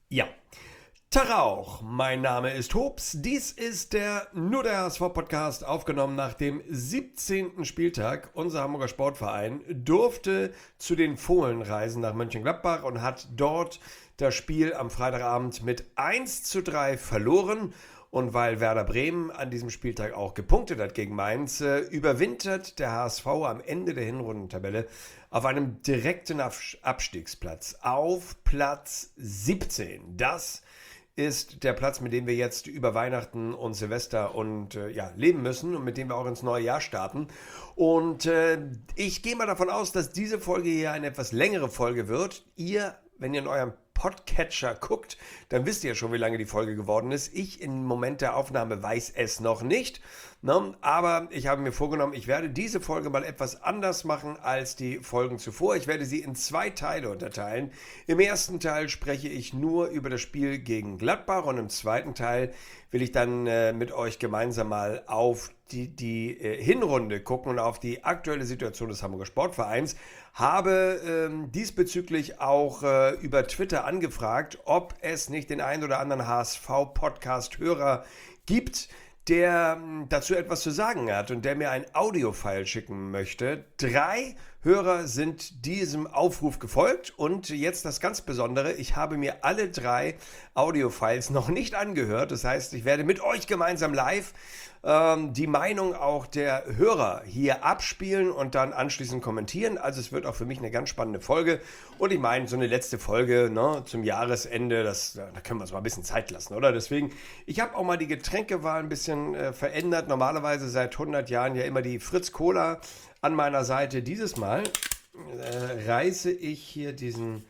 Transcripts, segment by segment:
Ja, Tag auch, mein Name ist Hobbs. Dies ist der Nur der HSV-Podcast, aufgenommen nach dem 17. Spieltag. Unser Hamburger Sportverein durfte zu den Fohlen reisen nach Mönchengladbach und hat dort das Spiel am Freitagabend mit 1:3 verloren. Und weil Werder Bremen an diesem Spieltag auch gepunktet hat gegen Mainz, überwintert der HSV am Ende der Hinrundentabelle auf einem direkten Abstiegsplatz auf Platz 17. Das ist der Platz, mit dem wir jetzt über Weihnachten und Silvester und leben müssen und mit dem wir auch ins neue Jahr starten. Und ich gehe mal davon aus, dass diese Folge hier eine etwas längere Folge wird. Ihr, wenn ihr in eurem Podcatcher guckt, dann wisst ihr ja schon, wie lange die Folge geworden ist. Ich im Moment der Aufnahme weiß es noch nicht. Ne? Aber ich habe mir vorgenommen, ich werde diese Folge mal etwas anders machen als die Folgen zuvor. Ich werde sie in 2 Teile unterteilen. Im ersten Teil spreche ich nur über das Spiel gegen Gladbach und im zweiten Teil will ich dann mit euch gemeinsam mal auf die Hinrunde gucken und auf die aktuelle Situation des Hamburger Sportvereins. Habe diesbezüglich auch über Twitter angefragt, ob es nicht den einen oder anderen HSV-Podcast-Hörer gibt, der dazu etwas zu sagen hat und der mir ein Audio-File schicken möchte. 3 Hörer sind diesem Aufruf gefolgt und jetzt das ganz Besondere, ich habe mir alle 3 Audio-Files noch nicht angehört. Das heißt, ich werde mit euch gemeinsam live die Meinung auch der Hörer hier abspielen und dann anschließend kommentieren. Also es wird auch für mich eine ganz spannende Folge. Und ich meine, so eine letzte Folge, ne, zum Jahresende, da können wir uns mal ein bisschen Zeit lassen, oder? Deswegen, ich habe auch mal die Getränkewahl ein bisschen verändert. Normalerweise seit 100 Jahren ja immer die Fritz Cola an meiner Seite. Dieses Mal reiße ich hier dieses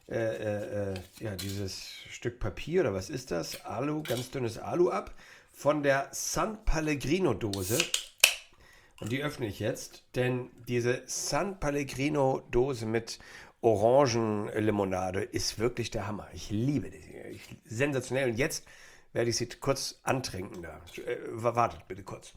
Stück Papier, oder was ist das? Alu, ganz dünnes Alu ab. Von der San Pellegrino Dose. Und die öffne ich jetzt, denn diese San Pellegrino Dose mit Orangenlimonade ist wirklich der Hammer. Ich liebe die. Sensationell. Und jetzt werde ich sie kurz antrinken. Wartet bitte kurz.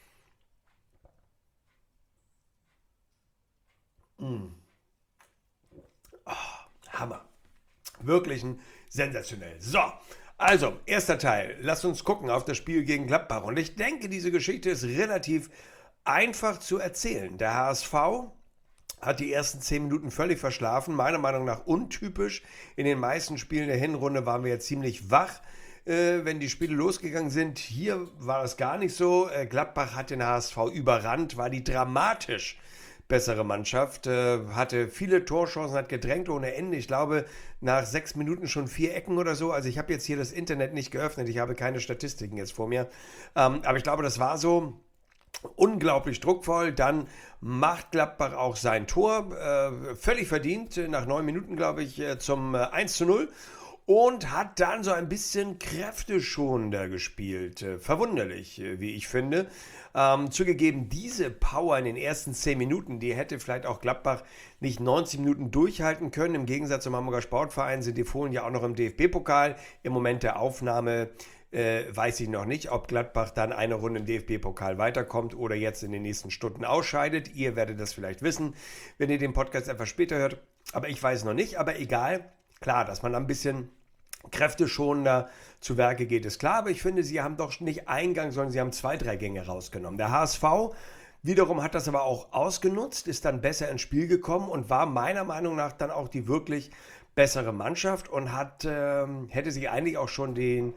Hammer. Wirklich ein sensationell. So, also, erster Teil. Lasst uns gucken auf das Spiel gegen Gladbach. Und ich denke, diese Geschichte ist relativ einfach zu erzählen. Der HSV hat die ersten 10 Minuten völlig verschlafen. Meiner Meinung nach untypisch. In den meisten Spielen der Hinrunde waren wir ja ziemlich wach, wenn die Spiele losgegangen sind. Hier war es gar nicht so. Gladbach hat den HSV überrannt, war die dramatisch bessere Mannschaft, hatte viele Torchancen, hat gedrängt ohne Ende. Ich glaube, nach 6 Minuten schon 4 Ecken oder so. Also ich habe jetzt hier das Internet nicht geöffnet, ich habe keine Statistiken jetzt vor mir. Aber ich glaube, das war so unglaublich druckvoll. Dann macht Gladbach auch sein Tor, völlig verdient, nach 9 Minuten, glaube ich, zum 1:0. Und hat dann so ein bisschen kräfteschonender gespielt. Verwunderlich, wie ich finde. Zugegeben, diese Power in den ersten 10 Minuten, die hätte vielleicht auch Gladbach nicht 90 Minuten durchhalten können. Im Gegensatz zum Hamburger Sportverein sind die Fohlen ja auch noch im DFB-Pokal. Im Moment der Aufnahme weiß ich noch nicht, ob Gladbach dann eine Runde im DFB-Pokal weiterkommt oder jetzt in den nächsten Stunden ausscheidet. Ihr werdet das vielleicht wissen, wenn ihr den Podcast etwas später hört. Aber ich weiß noch nicht, aber egal. Klar, dass man ein bisschen kräfteschonender zu Werke geht, ist klar, aber ich finde, sie haben doch nicht einen Gang, sondern sie haben 2, 3 Gänge rausgenommen. Der HSV wiederum hat das aber auch ausgenutzt, ist dann besser ins Spiel gekommen und war meiner Meinung nach dann auch die wirklich bessere Mannschaft und hätte sich eigentlich auch schon den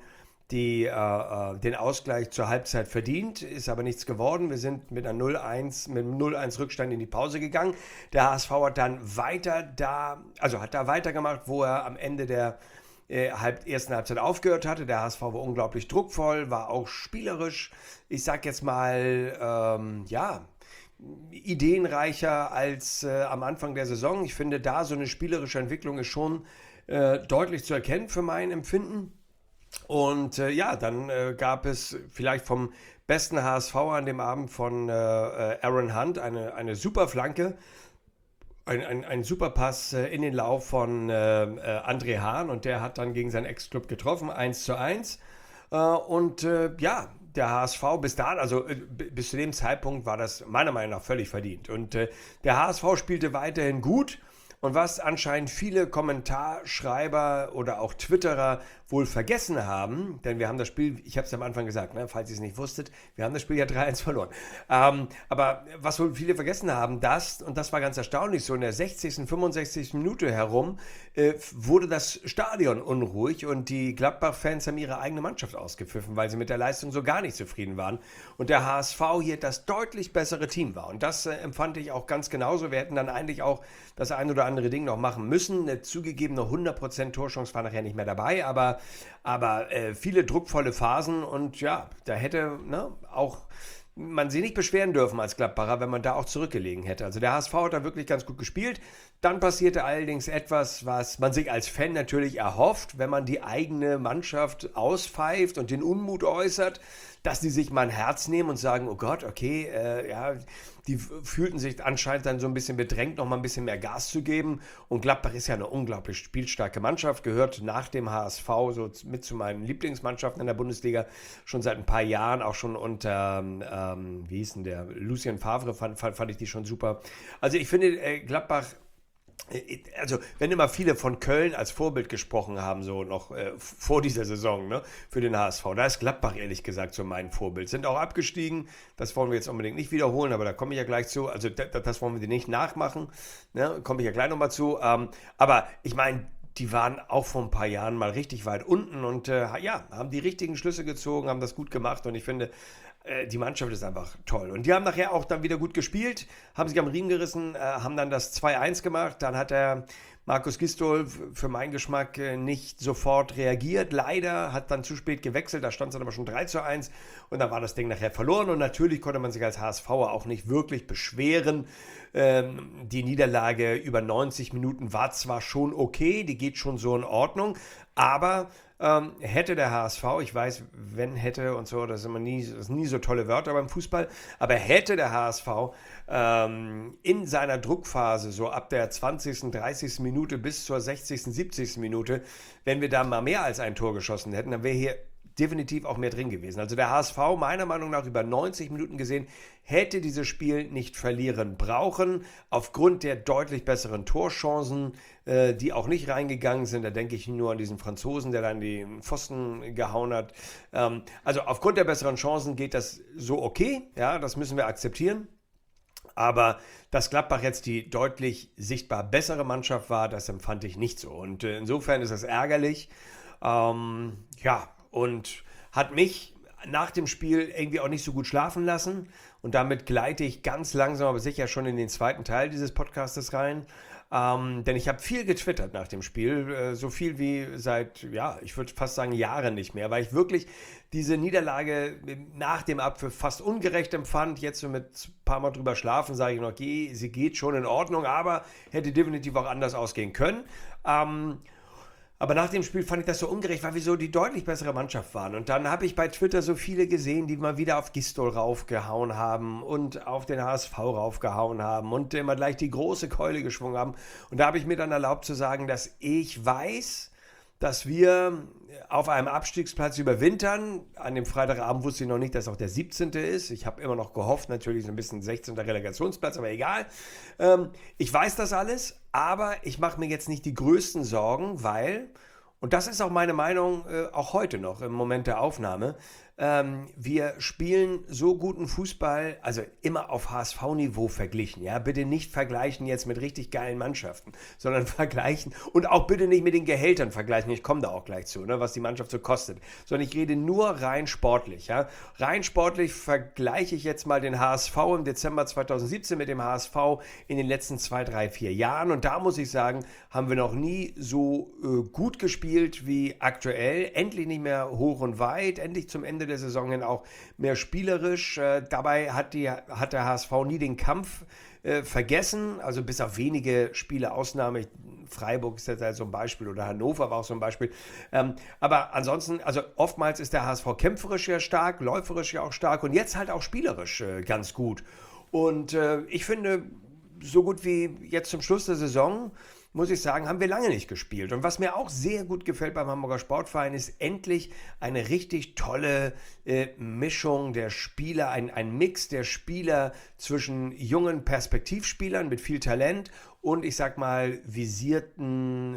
Ausgleich zur Halbzeit verdient, ist aber nichts geworden. Wir sind mit einem 0:1 Rückstand in die Pause gegangen. Der HSV hat dann hat da weitergemacht, wo er am Ende der ersten Halbzeit aufgehört hatte. Der HSV war unglaublich druckvoll, war auch spielerisch, ich sag jetzt mal, ideenreicher als am Anfang der Saison. Ich finde, da so eine spielerische Entwicklung ist schon deutlich zu erkennen für mein Empfinden. Und dann gab es vielleicht vom besten HSV an dem Abend von Aaron Hunt eine super Flanke, ein super Pass in den Lauf von André Hahn und der hat dann gegen seinen Ex-Club getroffen, 1:1. Der HSV bis dahin, also bis zu dem Zeitpunkt war das meiner Meinung nach völlig verdient. Und der HSV spielte weiterhin gut, Und was anscheinend viele Kommentarschreiber oder auch Twitterer wohl vergessen haben, denn wir haben das Spiel, ich habe es am Anfang gesagt, ne, falls ihr es nicht wusstet, wir haben das Spiel ja 3-1 verloren. Aber was wohl viele vergessen haben, und das war ganz erstaunlich, so in der 60., 65. Minute herum wurde das Stadion unruhig und die Gladbach-Fans haben ihre eigene Mannschaft ausgepfiffen, weil sie mit der Leistung so gar nicht zufrieden waren und der HSV hier das deutlich bessere Team war. Und das empfand ich auch ganz genauso. Wir hätten dann eigentlich auch das ein oder andere Ding noch machen müssen. Eine zugegebene 100% Torchance war nachher nicht mehr dabei, aber viele druckvolle Phasen und ja, da hätte auch man sie nicht beschweren dürfen als Gladbacher, wenn man da auch zurückgelegen hätte. Also der HSV hat da wirklich ganz gut gespielt. Dann passierte allerdings etwas, was man sich als Fan natürlich erhofft, wenn man die eigene Mannschaft auspfeift und den Unmut äußert, dass die sich mal ein Herz nehmen und sagen, oh Gott, okay, die fühlten sich anscheinend dann so ein bisschen bedrängt, noch mal ein bisschen mehr Gas zu geben. Und Gladbach ist ja eine unglaublich spielstarke Mannschaft, gehört nach dem HSV so mit zu meinen Lieblingsmannschaften in der Bundesliga, schon seit ein paar Jahren, auch schon unter, wie hieß denn der, Lucien Favre, fand ich die schon super. Also ich finde, Gladbach, also wenn immer viele von Köln als Vorbild gesprochen haben, so noch vor dieser Saison, ne, für den HSV, da ist Gladbach ehrlich gesagt so mein Vorbild. Sind auch abgestiegen, das wollen wir jetzt unbedingt nicht wiederholen, aber da komme ich ja gleich zu, also das wollen wir nicht nachmachen, ne, komme ich ja gleich nochmal zu, aber ich meine, die waren auch vor ein paar Jahren mal richtig weit unten und haben die richtigen Schlüsse gezogen, haben das gut gemacht und ich finde, die Mannschaft ist einfach toll. Und die haben nachher auch dann wieder gut gespielt, haben sich am Riemen gerissen, haben dann das 2-1 gemacht. Dann hat der Markus Gisdol für meinen Geschmack nicht sofort reagiert. Leider hat dann zu spät gewechselt, da stand es dann aber schon 3-1 und dann war das Ding nachher verloren. Und natürlich konnte man sich als HSVer auch nicht wirklich beschweren. Die Niederlage über 90 Minuten war zwar schon okay, die geht schon so in Ordnung, aber hätte der HSV, ich weiß, wenn hätte und so, das sind nie so tolle Wörter beim Fußball, aber hätte der HSV in seiner Druckphase, so ab der 20., 30. Minute bis zur 60., 70. Minute, wenn wir da mal mehr als ein Tor geschossen hätten, dann wäre hier definitiv auch mehr drin gewesen. Also der HSV, meiner Meinung nach, über 90 Minuten gesehen, hätte dieses Spiel nicht verlieren brauchen, aufgrund der deutlich besseren Torchancen, die auch nicht reingegangen sind. Da denke ich nur an diesen Franzosen, der dann die Pfosten gehauen hat. Also aufgrund der besseren Chancen geht das so okay, ja, das müssen wir akzeptieren. Aber dass Gladbach jetzt die deutlich sichtbar bessere Mannschaft war, das empfand ich nicht so. Und insofern ist das ärgerlich. Und hat mich nach dem Spiel irgendwie auch nicht so gut schlafen lassen. Und damit gleite ich ganz langsam, aber sicher schon in den zweiten Teil dieses Podcastes rein. Denn ich habe viel getwittert nach dem Spiel, so viel wie seit, ich würde fast sagen Jahren nicht mehr, weil ich wirklich diese Niederlage nach dem Abpfiff fast ungerecht empfand. Jetzt so mit ein paar Mal drüber schlafen, sage ich noch, sie geht schon in Ordnung, aber hätte definitiv auch anders ausgehen können. Aber nach dem Spiel fand ich das so ungerecht, weil wir so die deutlich bessere Mannschaft waren. Und dann habe ich bei Twitter so viele gesehen, die mal wieder auf Gisdol raufgehauen haben und auf den HSV raufgehauen haben und immer gleich die große Keule geschwungen haben. Und da habe ich mir dann erlaubt zu sagen, dass ich weiß, dass wir auf einem Abstiegsplatz überwintern. An dem Freitagabend wusste ich noch nicht, dass auch der 17. ist. Ich habe immer noch gehofft, natürlich so ein bisschen 16. Relegationsplatz, aber egal. Ich weiß das alles, aber ich mache mir jetzt nicht die größten Sorgen, weil, und das ist auch meine Meinung, auch heute noch im Moment der Aufnahme, wir spielen so guten Fußball, also immer auf HSV-Niveau verglichen, ja, bitte nicht vergleichen jetzt mit richtig geilen Mannschaften, sondern vergleichen und auch bitte nicht mit den Gehältern vergleichen, ich komme da auch gleich zu, ne, was die Mannschaft so kostet, sondern ich rede nur rein sportlich, ja, rein sportlich vergleiche ich jetzt mal den HSV im Dezember 2017 mit dem HSV in den letzten 2, 3, 4 Jahren und da muss ich sagen, haben wir noch nie so gut gespielt wie aktuell, endlich nicht mehr hoch und weit, endlich zum Ende der Saison hin auch mehr spielerisch. Dabei hat der HSV nie den Kampf vergessen, also bis auf wenige Spiele Ausnahme. Freiburg ist jetzt halt so ein Beispiel oder Hannover war auch so ein Beispiel. Aber ansonsten, also oftmals ist der HSV kämpferisch ja stark, läuferisch ja auch stark und jetzt halt auch spielerisch ganz gut. Und ich finde, so gut wie jetzt zum Schluss der Saison, muss ich sagen, haben wir lange nicht gespielt. Und was mir auch sehr gut gefällt beim Hamburger Sportverein, ist endlich eine richtig tolle Mischung der Spieler, ein Mix der Spieler zwischen jungen Perspektivspielern mit viel Talent und ich sag mal visierten,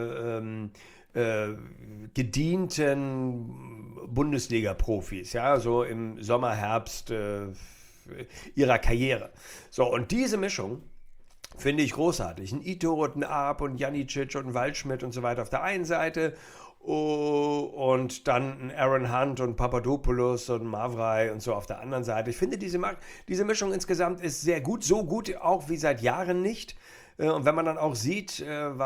gedienten Bundesliga-Profis, ja, so im Sommer, Herbst ihrer Karriere. So, und diese Mischung finde ich großartig. Ein Ito und ein Arp und Janicic und ein Waldschmidt und so weiter auf der einen Seite und dann ein Aaron Hunt und Papadopoulos und Mavrai und so auf der anderen Seite. Ich finde, diese Mischung insgesamt ist sehr gut, so gut auch wie seit Jahren nicht. Und wenn man dann auch sieht,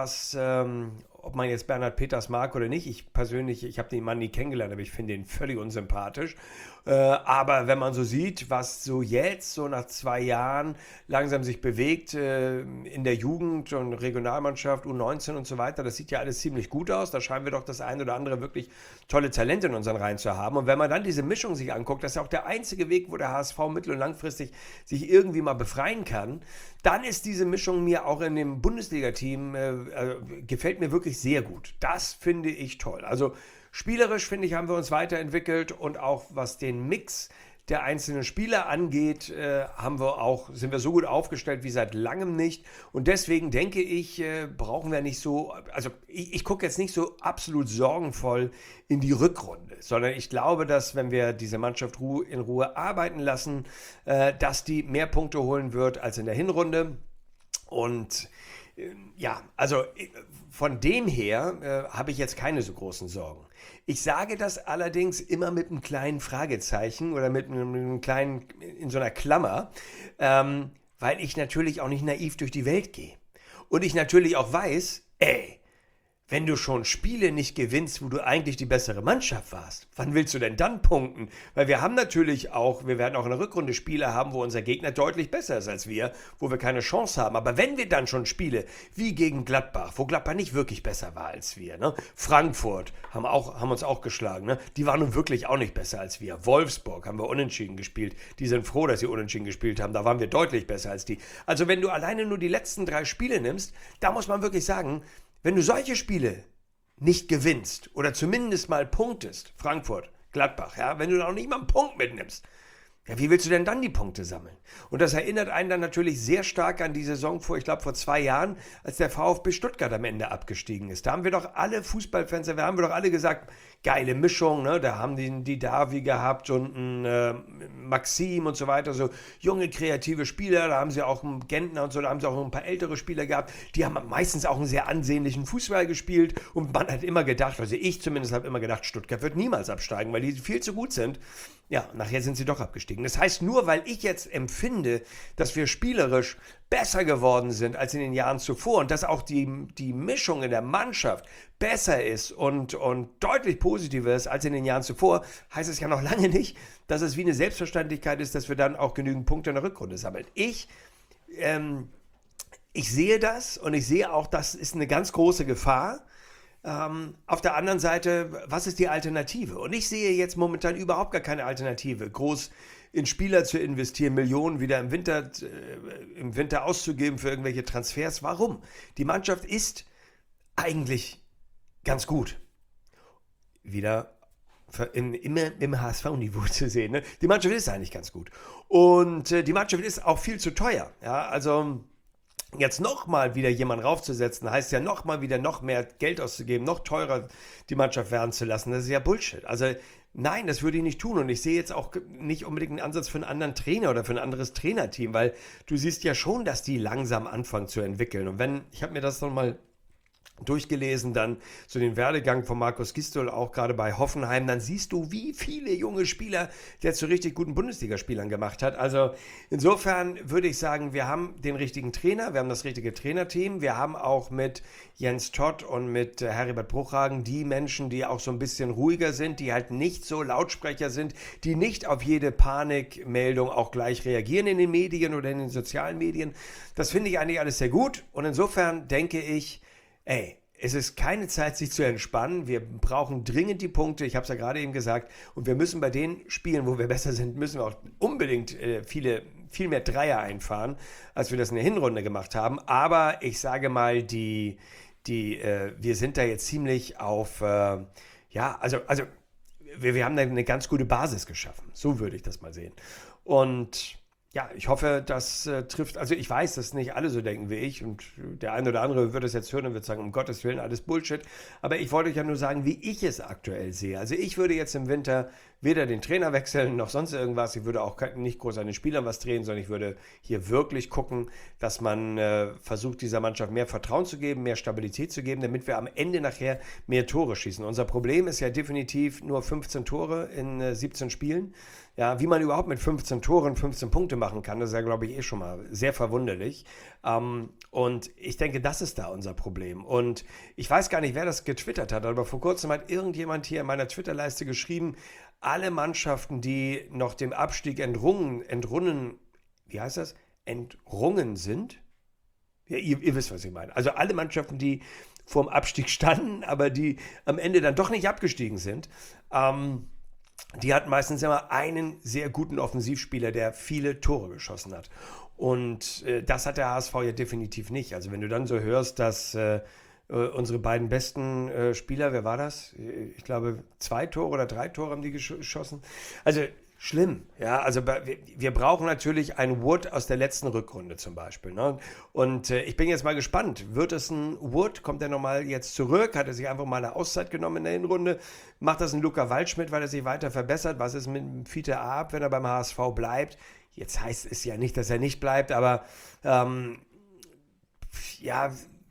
ob man jetzt Bernhard Peters mag oder nicht, ich persönlich, ich habe den Mann nie kennengelernt, aber ich finde ihn völlig unsympathisch. Aber wenn man so sieht, was so jetzt, so nach 2 Jahren langsam sich bewegt in der Jugend und Regionalmannschaft, U19 und so weiter, das sieht ja alles ziemlich gut aus. Da scheinen wir doch das ein oder andere wirklich tolle Talente in unseren Reihen zu haben. Und wenn man dann diese Mischung sich anguckt, das ist ja auch der einzige Weg, wo der HSV mittel- und langfristig sich irgendwie mal befreien kann, dann ist diese Mischung mir auch in dem Bundesliga-Team, gefällt mir wirklich sehr gut. Das finde ich toll. Also spielerisch, finde ich, haben wir uns weiterentwickelt und auch was den Mix der einzelnen Spieler angeht, sind wir so gut aufgestellt wie seit langem nicht. Und deswegen denke ich, brauchen wir nicht so, also ich gucke jetzt nicht so absolut sorgenvoll in die Rückrunde, sondern ich glaube, dass wenn wir diese Mannschaft in Ruhe arbeiten lassen, dass die mehr Punkte holen wird als in der Hinrunde. Und ja, also von dem her habe ich jetzt keine so großen Sorgen. Ich sage das allerdings immer mit einem kleinen Fragezeichen oder mit einem kleinen, in so einer Klammer, weil ich natürlich auch nicht naiv durch die Welt gehe. Und ich natürlich auch weiß, wenn du schon Spiele nicht gewinnst, wo du eigentlich die bessere Mannschaft warst, wann willst du denn dann punkten? Weil wir haben natürlich auch, wir werden auch in der Rückrunde Spiele haben, wo unser Gegner deutlich besser ist als wir, wo wir keine Chance haben. Aber wenn wir dann schon Spiele wie gegen Gladbach, wo Gladbach nicht wirklich besser war als wir, ne? Frankfurt haben uns auch geschlagen, ne? Die waren nun wirklich auch nicht besser als wir. Wolfsburg haben wir unentschieden gespielt. Die sind froh, dass sie unentschieden gespielt haben. Da waren wir deutlich besser als die. Also wenn du alleine nur die letzten 3 Spiele nimmst, da muss man wirklich sagen, wenn du solche Spiele nicht gewinnst oder zumindest mal punktest, Frankfurt, Gladbach, ja, wenn du da auch nicht mal einen Punkt mitnimmst, ja, wie willst du denn dann die Punkte sammeln? Und das erinnert einen dann natürlich sehr stark an die Saison ich glaube vor 2 Jahren, als der VfB Stuttgart am Ende abgestiegen ist. Da haben wir doch alle Fußballfans, da haben wir doch alle gesagt, geile Mischung, ne? Da haben die Davi gehabt und einen Maxim und so weiter, so junge, kreative Spieler, da haben sie auch einen Gentner und so, da haben sie auch ein paar ältere Spieler gehabt, die haben meistens auch einen sehr ansehnlichen Fußball gespielt und man hat immer gedacht, also ich zumindest habe immer gedacht, Stuttgart wird niemals absteigen, weil die viel zu gut sind. Ja, nachher sind sie doch abgestiegen. Das heißt, nur weil ich jetzt empfinde, dass wir spielerisch besser geworden sind als in den Jahren zuvor und dass auch die Mischung in der Mannschaft besser ist und deutlich positiver ist als in den Jahren zuvor, heißt es ja noch lange nicht, dass es wie eine Selbstverständlichkeit ist, dass wir dann auch genügend Punkte in der Rückrunde sammeln. Ich sehe das und ich sehe auch, das ist eine ganz große Gefahr. Auf der anderen Seite, was ist die Alternative? Und ich sehe jetzt momentan überhaupt gar keine Alternative, groß in Spieler zu investieren, Millionen wieder im Winter auszugeben für irgendwelche Transfers. Warum? Die Mannschaft ist eigentlich ganz gut. Wieder immer im HSV-Niveau zu sehen. Ne? Die Mannschaft ist eigentlich ganz gut. Und die Mannschaft ist auch viel zu teuer. Ja, also jetzt nochmal wieder jemanden raufzusetzen, heißt ja nochmal wieder noch mehr Geld auszugeben, noch teurer die Mannschaft werden zu lassen. Das ist ja Bullshit. Also nein, das würde ich nicht tun. Und ich sehe jetzt auch nicht unbedingt einen Ansatz für einen anderen Trainer oder für ein anderes Trainerteam, weil du siehst ja schon, dass die langsam anfangen zu entwickeln. Und ich habe mir das nochmal durchgelesen, dann so den Werdegang von Markus Gisdol, auch gerade bei Hoffenheim, dann siehst du, wie viele junge Spieler der zu richtig guten Bundesligaspielern gemacht hat. Also insofern würde ich sagen, wir haben den richtigen Trainer, wir haben das richtige Trainerteam, wir haben auch mit Jens Todt und mit Heribert Bruchhagen die Menschen, die auch so ein bisschen ruhiger sind, die halt nicht so Lautsprecher sind, die nicht auf jede Panikmeldung auch gleich reagieren in den Medien oder in den sozialen Medien. Das finde ich eigentlich alles sehr gut und insofern denke ich, es ist keine Zeit, sich zu entspannen. Wir brauchen dringend die Punkte. Ich habe es ja gerade eben gesagt. Und wir müssen bei den Spielen, wo wir besser sind, müssen wir auch unbedingt viele viel mehr Dreier einfahren, als wir das in der Hinrunde gemacht haben. Aber ich sage mal, wir sind da jetzt ziemlich auf, also wir haben da eine ganz gute Basis geschaffen. So würde ich das mal sehen. Und ja, ich hoffe, das trifft, also ich weiß, dass nicht alle so denken wie ich und der eine oder andere wird es jetzt hören und wird sagen, um Gottes Willen, alles Bullshit. Aber ich wollte euch ja nur sagen, wie ich es aktuell sehe. Also ich würde jetzt im Winter weder den Trainer wechseln noch sonst irgendwas. Ich würde auch nicht groß an den Spielern was drehen, sondern ich würde hier wirklich gucken, dass man versucht, dieser Mannschaft mehr Vertrauen zu geben, mehr Stabilität zu geben, damit wir am Ende nachher mehr Tore schießen. Unser Problem ist ja definitiv nur 15 Tore in 17 Spielen. Ja, wie man überhaupt mit 15 Toren 15 Punkte machen kann, das ist ja, glaube ich, schon mal sehr verwunderlich. Und ich denke, das ist da unser Problem. Und ich weiß gar nicht, wer das getwittert hat, aber vor kurzem hat irgendjemand hier in meiner Twitterleiste geschrieben, alle Mannschaften, die noch dem Abstieg wie heißt das? Entrungen sind? Ja, ihr wisst, was ich meine. Also alle Mannschaften, die vorm Abstieg standen, aber die am Ende dann doch nicht abgestiegen sind, die hatten meistens immer einen sehr guten Offensivspieler, der viele Tore geschossen hat. Und das hat der HSV ja definitiv nicht. Also wenn du dann so hörst, dass unsere beiden besten Spieler, wer war das? Ich glaube 2 Tore oder 3 Tore haben die geschossen. Also schlimm, ja. Also wir brauchen natürlich einen Wood aus der letzten Rückrunde zum Beispiel. Ne? Und ich bin jetzt mal gespannt. Wird es ein Wood? Kommt er nochmal jetzt zurück? Hat er sich einfach mal eine Auszeit genommen in der Hinrunde? Macht das ein Luca Waldschmidt, weil er sich weiter verbessert? Was ist mit Fiete Arp, wenn er beim HSV bleibt? Jetzt heißt es ja nicht, dass er nicht bleibt, aber ja,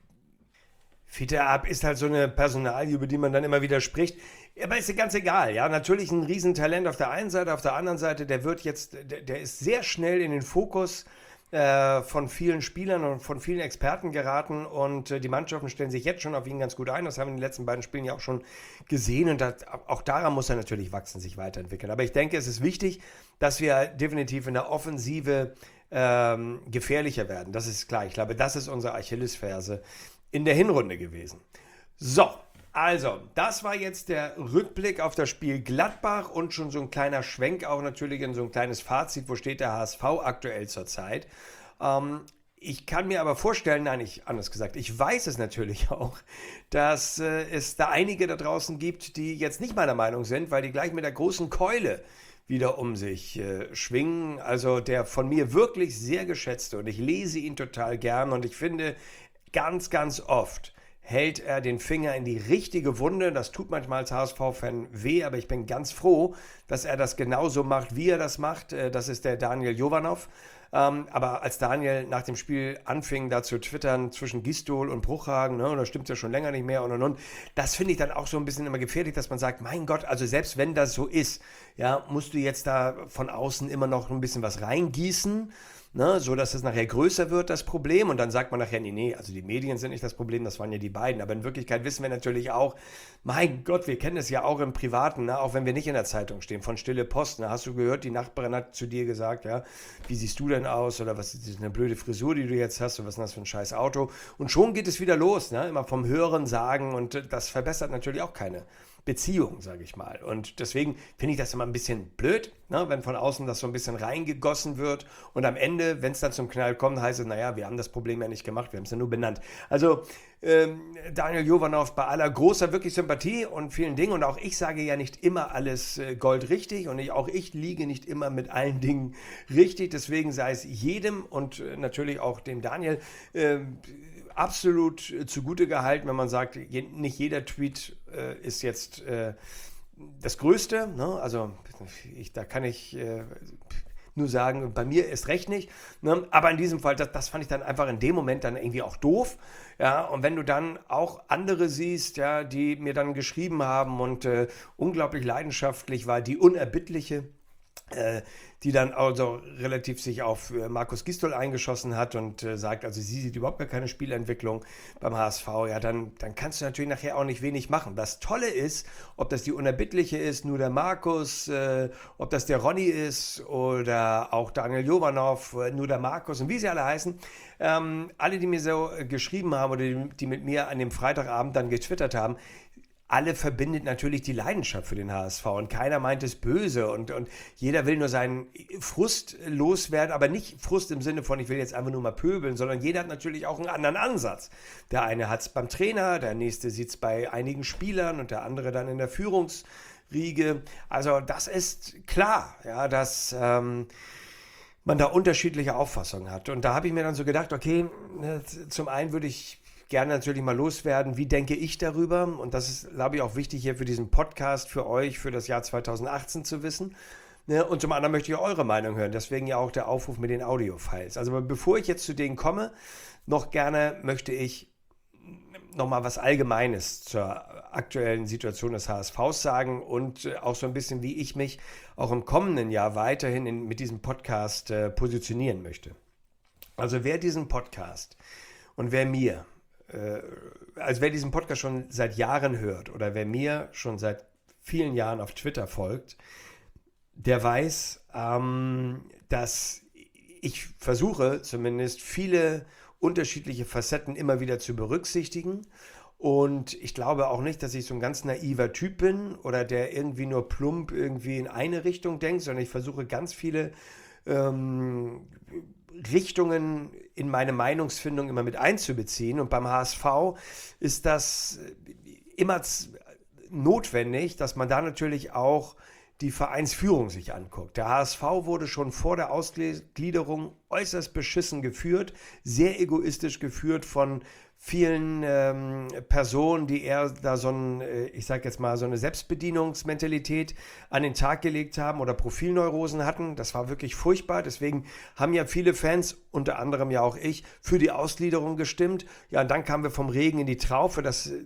Fiete Arp ist halt so eine Personalie, über die man dann immer wieder spricht. Aber ist ja ganz egal, ja. Natürlich ein Riesentalent auf der einen Seite, auf der anderen Seite, der ist sehr schnell in den Fokus von vielen Spielern und von vielen Experten geraten und die Mannschaften stellen sich jetzt schon auf ihn ganz gut ein. Das haben wir in den letzten beiden Spielen ja auch schon gesehen und auch daran muss er natürlich wachsen, sich weiterentwickeln. Aber ich denke, es ist wichtig, dass wir definitiv in der Offensive gefährlicher werden. Das ist klar. Ich glaube, das ist unsere Achillesferse in der Hinrunde gewesen. So. Also, das war jetzt der Rückblick auf das Spiel Gladbach und schon so ein kleiner Schwenk auch natürlich in so ein kleines Fazit, wo steht der HSV aktuell zurzeit. Ich kann mir aber vorstellen, anders gesagt, ich weiß es natürlich auch, dass es da einige da draußen gibt, die jetzt nicht meiner Meinung sind, weil die gleich mit der großen Keule wieder um sich schwingen. Also der von mir wirklich sehr geschätzte und ich lese ihn total gern und ich finde ganz, ganz oft hält er den Finger in die richtige Wunde. Das tut manchmal als HSV-Fan weh, aber ich bin ganz froh, dass er das genauso macht, wie er das macht. Das ist der Daniel Jovanov. Aber als Daniel nach dem Spiel anfing, da zu twittern zwischen Gistol und Bruchhagen, ne, und das stimmt ja schon länger nicht mehr und. Das finde ich dann auch so ein bisschen immer gefährlich, dass man sagt, mein Gott, also selbst wenn das so ist, ja, musst du jetzt da von außen immer noch ein bisschen was reingießen, ne, so dass es nachher größer wird, das Problem. Und dann sagt man nachher, nee, also die Medien sind nicht das Problem, das waren ja die beiden. Aber in Wirklichkeit wissen wir natürlich auch, mein Gott, wir kennen es ja auch im Privaten, ne, auch wenn wir nicht in der Zeitung stehen, von Stille Post. Ne, hast du gehört, die Nachbarin hat zu dir gesagt, ja, wie siehst du denn aus? Oder was ist das, eine blöde Frisur, die du jetzt hast? Und was ist das für ein scheiß Auto? Und schon geht es wieder los, ne, immer vom Hören sagen. Und das verbessert natürlich auch keine Beziehung, sage ich mal. Und deswegen finde ich das immer ein bisschen blöd, ne, wenn von außen das so ein bisschen reingegossen wird und am Ende, wenn es dann zum Knall kommt, heißt es, naja, wir haben das Problem ja nicht gemacht, wir haben es ja nur benannt. Also Daniel Jovanov, bei aller großer wirklich Sympathie und vielen Dingen und auch ich sage ja nicht immer alles goldrichtig und auch ich liege nicht immer mit allen Dingen richtig, deswegen sei es jedem und natürlich auch dem Daniel absolut zugute gehalten, wenn man sagt, nicht jeder Tweet ist jetzt das Größte. Ne? Also da kann ich nur sagen, bei mir ist recht nicht. Ne? Aber in diesem Fall, das fand ich dann einfach in dem Moment dann irgendwie auch doof. Ja? Und wenn du dann auch andere siehst, ja, die mir dann geschrieben haben und unglaublich leidenschaftlich war, die Unerbittliche, die dann also relativ sich auf Markus Gistol eingeschossen hat und sagt, also sie sieht überhaupt gar keine Spielentwicklung beim HSV, ja, dann kannst du natürlich nachher auch nicht wenig machen. Das Tolle ist, ob das die Unerbittliche ist, nur der Markus, ob das der Ronny ist oder auch Daniel Jovanov, nur der Markus und wie sie alle heißen, alle, die mir so geschrieben haben oder die mit mir an dem Freitagabend dann getwittert haben, alle verbindet natürlich die Leidenschaft für den HSV und keiner meint es böse und jeder will nur seinen Frust loswerden, aber nicht Frust im Sinne von, ich will jetzt einfach nur mal pöbeln, sondern jeder hat natürlich auch einen anderen Ansatz. Der eine hat es beim Trainer, der nächste sieht es bei einigen Spielern und der andere dann in der Führungsriege. Also das ist klar, ja, dass man da unterschiedliche Auffassungen hat. Und da habe ich mir dann so gedacht, okay, zum einen würde ich gerne natürlich mal loswerden, wie denke ich darüber? Und das ist, glaube ich, auch wichtig hier für diesen Podcast, für euch, für das Jahr 2018 zu wissen. Und zum anderen möchte ich eure Meinung hören. Deswegen ja auch der Aufruf mit den Audio-Files. Also bevor ich jetzt zu denen komme, noch gerne möchte ich nochmal was Allgemeines zur aktuellen Situation des HSVs sagen und auch so ein bisschen, wie ich mich auch im kommenden Jahr weiterhin mit diesem Podcast positionieren möchte. Also wer diesen Podcast und wer mir, also wer diesen Podcast schon seit Jahren hört oder wer mir schon seit vielen Jahren auf Twitter folgt, der weiß, dass ich versuche zumindest viele unterschiedliche Facetten immer wieder zu berücksichtigen. Und ich glaube auch nicht, dass ich so ein ganz naiver Typ bin oder der irgendwie nur plump irgendwie in eine Richtung denkt, sondern ich versuche ganz viele Richtungen in meine Meinungsfindung immer mit einzubeziehen. Und beim HSV ist das immer notwendig, dass man da natürlich auch die Vereinsführung sich anguckt. Der HSV wurde schon vor der Ausgliederung äußerst beschissen geführt, sehr egoistisch geführt von vielen Personen, die eher da so ich sag jetzt mal, so eine Selbstbedienungsmentalität an den Tag gelegt haben oder Profilneurosen hatten. Das war wirklich furchtbar. Deswegen haben ja viele Fans, unter anderem ja auch ich, für die Ausgliederung gestimmt. Ja, und dann kamen wir vom Regen in die Traufe.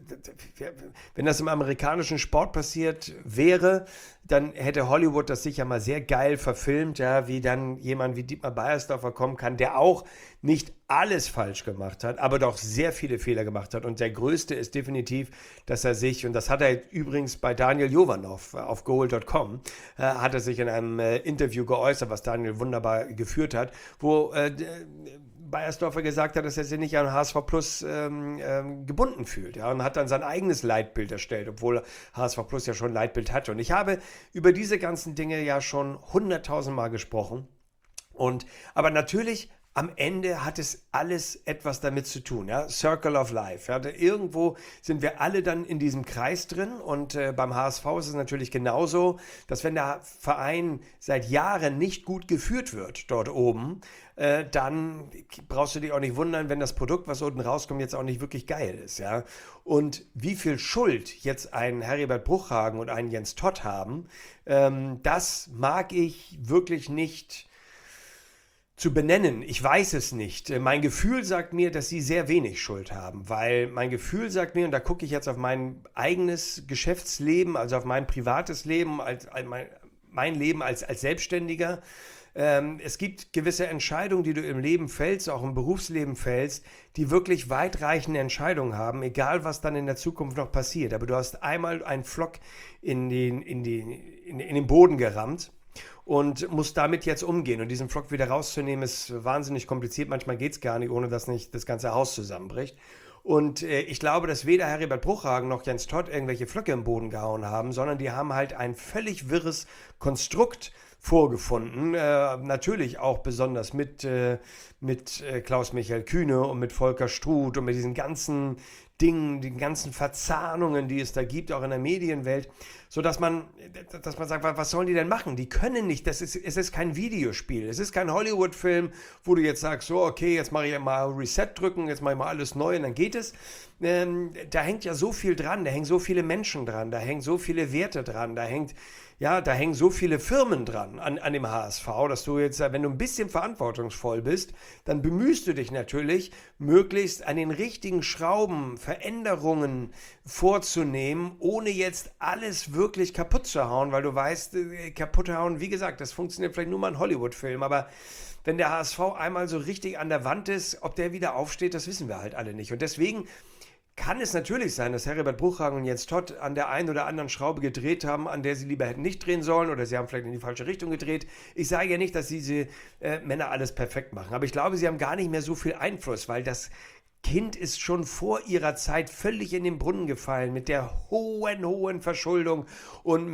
Wenn das im amerikanischen Sport passiert wäre, dann hätte Hollywood das sicher mal sehr geil verfilmt, ja, wie dann jemand wie Dietmar Beiersdorfer kommen kann, der auch nicht alles falsch gemacht hat, aber doch sehr viele Fehler gemacht hat. Und der größte ist definitiv, dass er sich, und das hat er übrigens bei Daniel Jovanov auf goal.com, hat er sich in einem Interview geäußert, was Daniel wunderbar geführt hat, wo Beiersdorfer gesagt hat, dass er sich nicht an HSV Plus gebunden fühlt, ja, und hat dann sein eigenes Leitbild erstellt, obwohl HSV Plus ja schon ein Leitbild hatte. Und ich habe über diese ganzen Dinge ja schon 100.000 Mal gesprochen. Aber natürlich am Ende hat es alles etwas damit zu tun, ja, Circle of Life. Ja, irgendwo sind wir alle dann in diesem Kreis drin und beim HSV ist es natürlich genauso, dass wenn der Verein seit Jahren nicht gut geführt wird dort oben, dann brauchst du dich auch nicht wundern, wenn das Produkt, was unten rauskommt, jetzt auch nicht wirklich geil ist. Ja? Und wie viel Schuld jetzt ein Heribert Bruchhagen und ein Jens Todt haben, das mag ich wirklich nicht zu benennen. Ich weiß es nicht. Mein Gefühl sagt mir, dass sie sehr wenig Schuld haben, weil mein Gefühl sagt mir, und da gucke ich jetzt auf mein eigenes Geschäftsleben, also auf mein privates Leben, mein Leben als Selbstständiger. Es gibt gewisse Entscheidungen, die du im Leben fällst, auch im Berufsleben fällst, die wirklich weitreichende Entscheidungen haben, egal was dann in der Zukunft noch passiert. Aber du hast einmal einen Flock in den Boden gerammt und musst damit jetzt umgehen. Und diesen Flock wieder rauszunehmen, ist wahnsinnig kompliziert. Manchmal geht es gar nicht, ohne dass nicht das ganze Haus zusammenbricht. Und ich glaube, dass weder Heribert Bruchhagen noch Jens Todt irgendwelche Flöcke im Boden gehauen haben, sondern die haben halt ein völlig wirres Konstrukt vorgefunden. Natürlich auch besonders mit Klaus-Michael Kühne und mit Volker Struth und mit diesen ganzen Dingen, den ganzen Verzahnungen, die es da gibt, auch in der Medienwelt, sodass man sagt, was sollen die denn machen? Die können nicht, es ist kein Videospiel, es ist kein Hollywood-Film, wo du jetzt sagst, so, okay, jetzt mache ich mal Reset drücken, jetzt mache ich mal alles neu und dann geht es. Da hängt ja so viel dran, da hängen so viele Menschen dran, da hängen so viele Werte dran, da hängen so viele Firmen dran an dem HSV, dass du jetzt, wenn du ein bisschen verantwortungsvoll bist, dann bemühst du dich natürlich, möglichst an den richtigen Schrauben Veränderungen vorzunehmen, ohne jetzt alles wirklich kaputt zu hauen, weil du weißt, kaputt hauen, wie gesagt, das funktioniert vielleicht nur mal in Hollywood-Film, aber wenn der HSV einmal so richtig an der Wand ist, ob der wieder aufsteht, das wissen wir halt alle nicht. Und deswegen kann es natürlich sein, dass Heribert Bruchhagen und Jens Todt an der einen oder anderen Schraube gedreht haben, an der sie lieber hätten nicht drehen sollen oder sie haben vielleicht in die falsche Richtung gedreht. Ich sage ja nicht, dass diese Männer alles perfekt machen, aber ich glaube, sie haben gar nicht mehr so viel Einfluss, weil das Kind ist schon vor ihrer Zeit völlig in den Brunnen gefallen mit der hohen Verschuldung und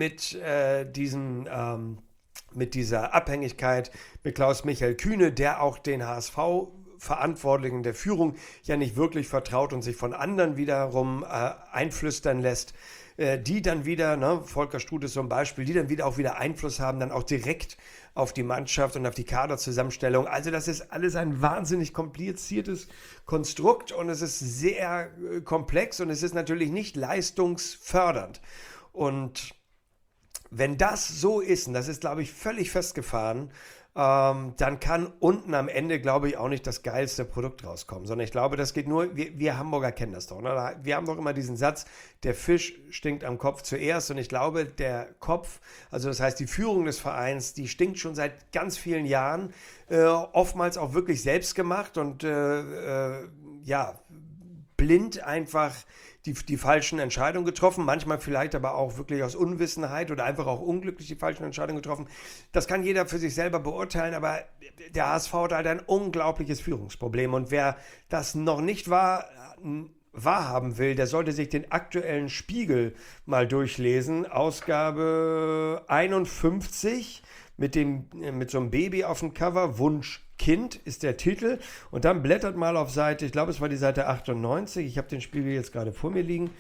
mit dieser Abhängigkeit mit Klaus-Michael Kühne, der auch den HSV-Verantwortlichen der Führung ja nicht wirklich vertraut und sich von anderen wiederum einflüstern lässt, die dann wieder, ne, Volker Struth ist so ein Beispiel, die dann wieder Einfluss haben, dann auch direkt auf die Mannschaft und auf die Kaderzusammenstellung. Also das ist alles ein wahnsinnig kompliziertes Konstrukt und es ist sehr komplex und es ist natürlich nicht leistungsfördernd. Und wenn das so ist, und das ist, glaube ich, völlig festgefahren, dann kann unten am Ende, glaube ich, auch nicht das geilste Produkt rauskommen, sondern ich glaube, das geht nur, wir Hamburger kennen das doch, ne? Wir haben doch immer diesen Satz, der Fisch stinkt am Kopf zuerst und ich glaube, der Kopf, also das heißt die Führung des Vereins, die stinkt schon seit ganz vielen Jahren, oftmals auch wirklich selbst gemacht und ja, blind einfach die falschen Entscheidungen getroffen, manchmal vielleicht aber auch wirklich aus Unwissenheit oder einfach auch unglücklich die falschen Entscheidungen getroffen. Das kann jeder für sich selber beurteilen, aber der HSV hat halt ein unglaubliches Führungsproblem und wer das noch nicht wahrhaben will, der sollte sich den aktuellen Spiegel mal durchlesen, Ausgabe 51 mit so einem Baby auf dem Cover, Wunschkind ist der Titel und dann blättert mal auf Seite, ich glaube es war die Seite 98, ich habe den Spiegel jetzt gerade vor mir liegen,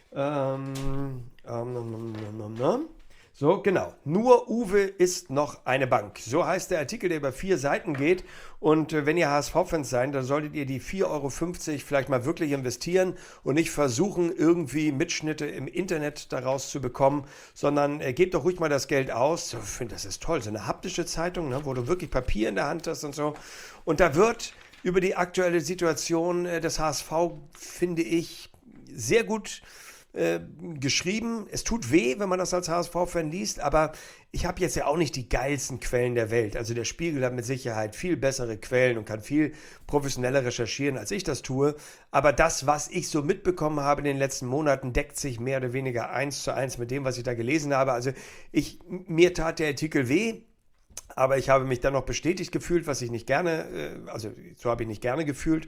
so, genau. Nur Uwe ist noch eine Bank. So heißt der Artikel, der über 4 Seiten geht. Und wenn ihr HSV-Fans seid, dann solltet ihr die 4,50 € vielleicht mal wirklich investieren und nicht versuchen, irgendwie Mitschnitte im Internet daraus zu bekommen, sondern gebt doch ruhig mal das Geld aus. Ich finde, das ist toll. So eine haptische Zeitung, ne, wo du wirklich Papier in der Hand hast und so. Und da wird über die aktuelle Situation des HSV, finde ich, sehr gut geschrieben. Es tut weh, wenn man das als HSV-Fan liest, aber ich habe jetzt ja auch nicht die geilsten Quellen der Welt. Also der Spiegel hat mit Sicherheit viel bessere Quellen und kann viel professioneller recherchieren, als ich das tue. Aber das, was ich so mitbekommen habe in den letzten Monaten, deckt sich mehr oder weniger 1:1 mit dem, was ich da gelesen habe. Also mir tat der Artikel weh. Aber ich habe mich dann noch bestätigt gefühlt, was ich nicht gerne, also so habe ich nicht gerne gefühlt.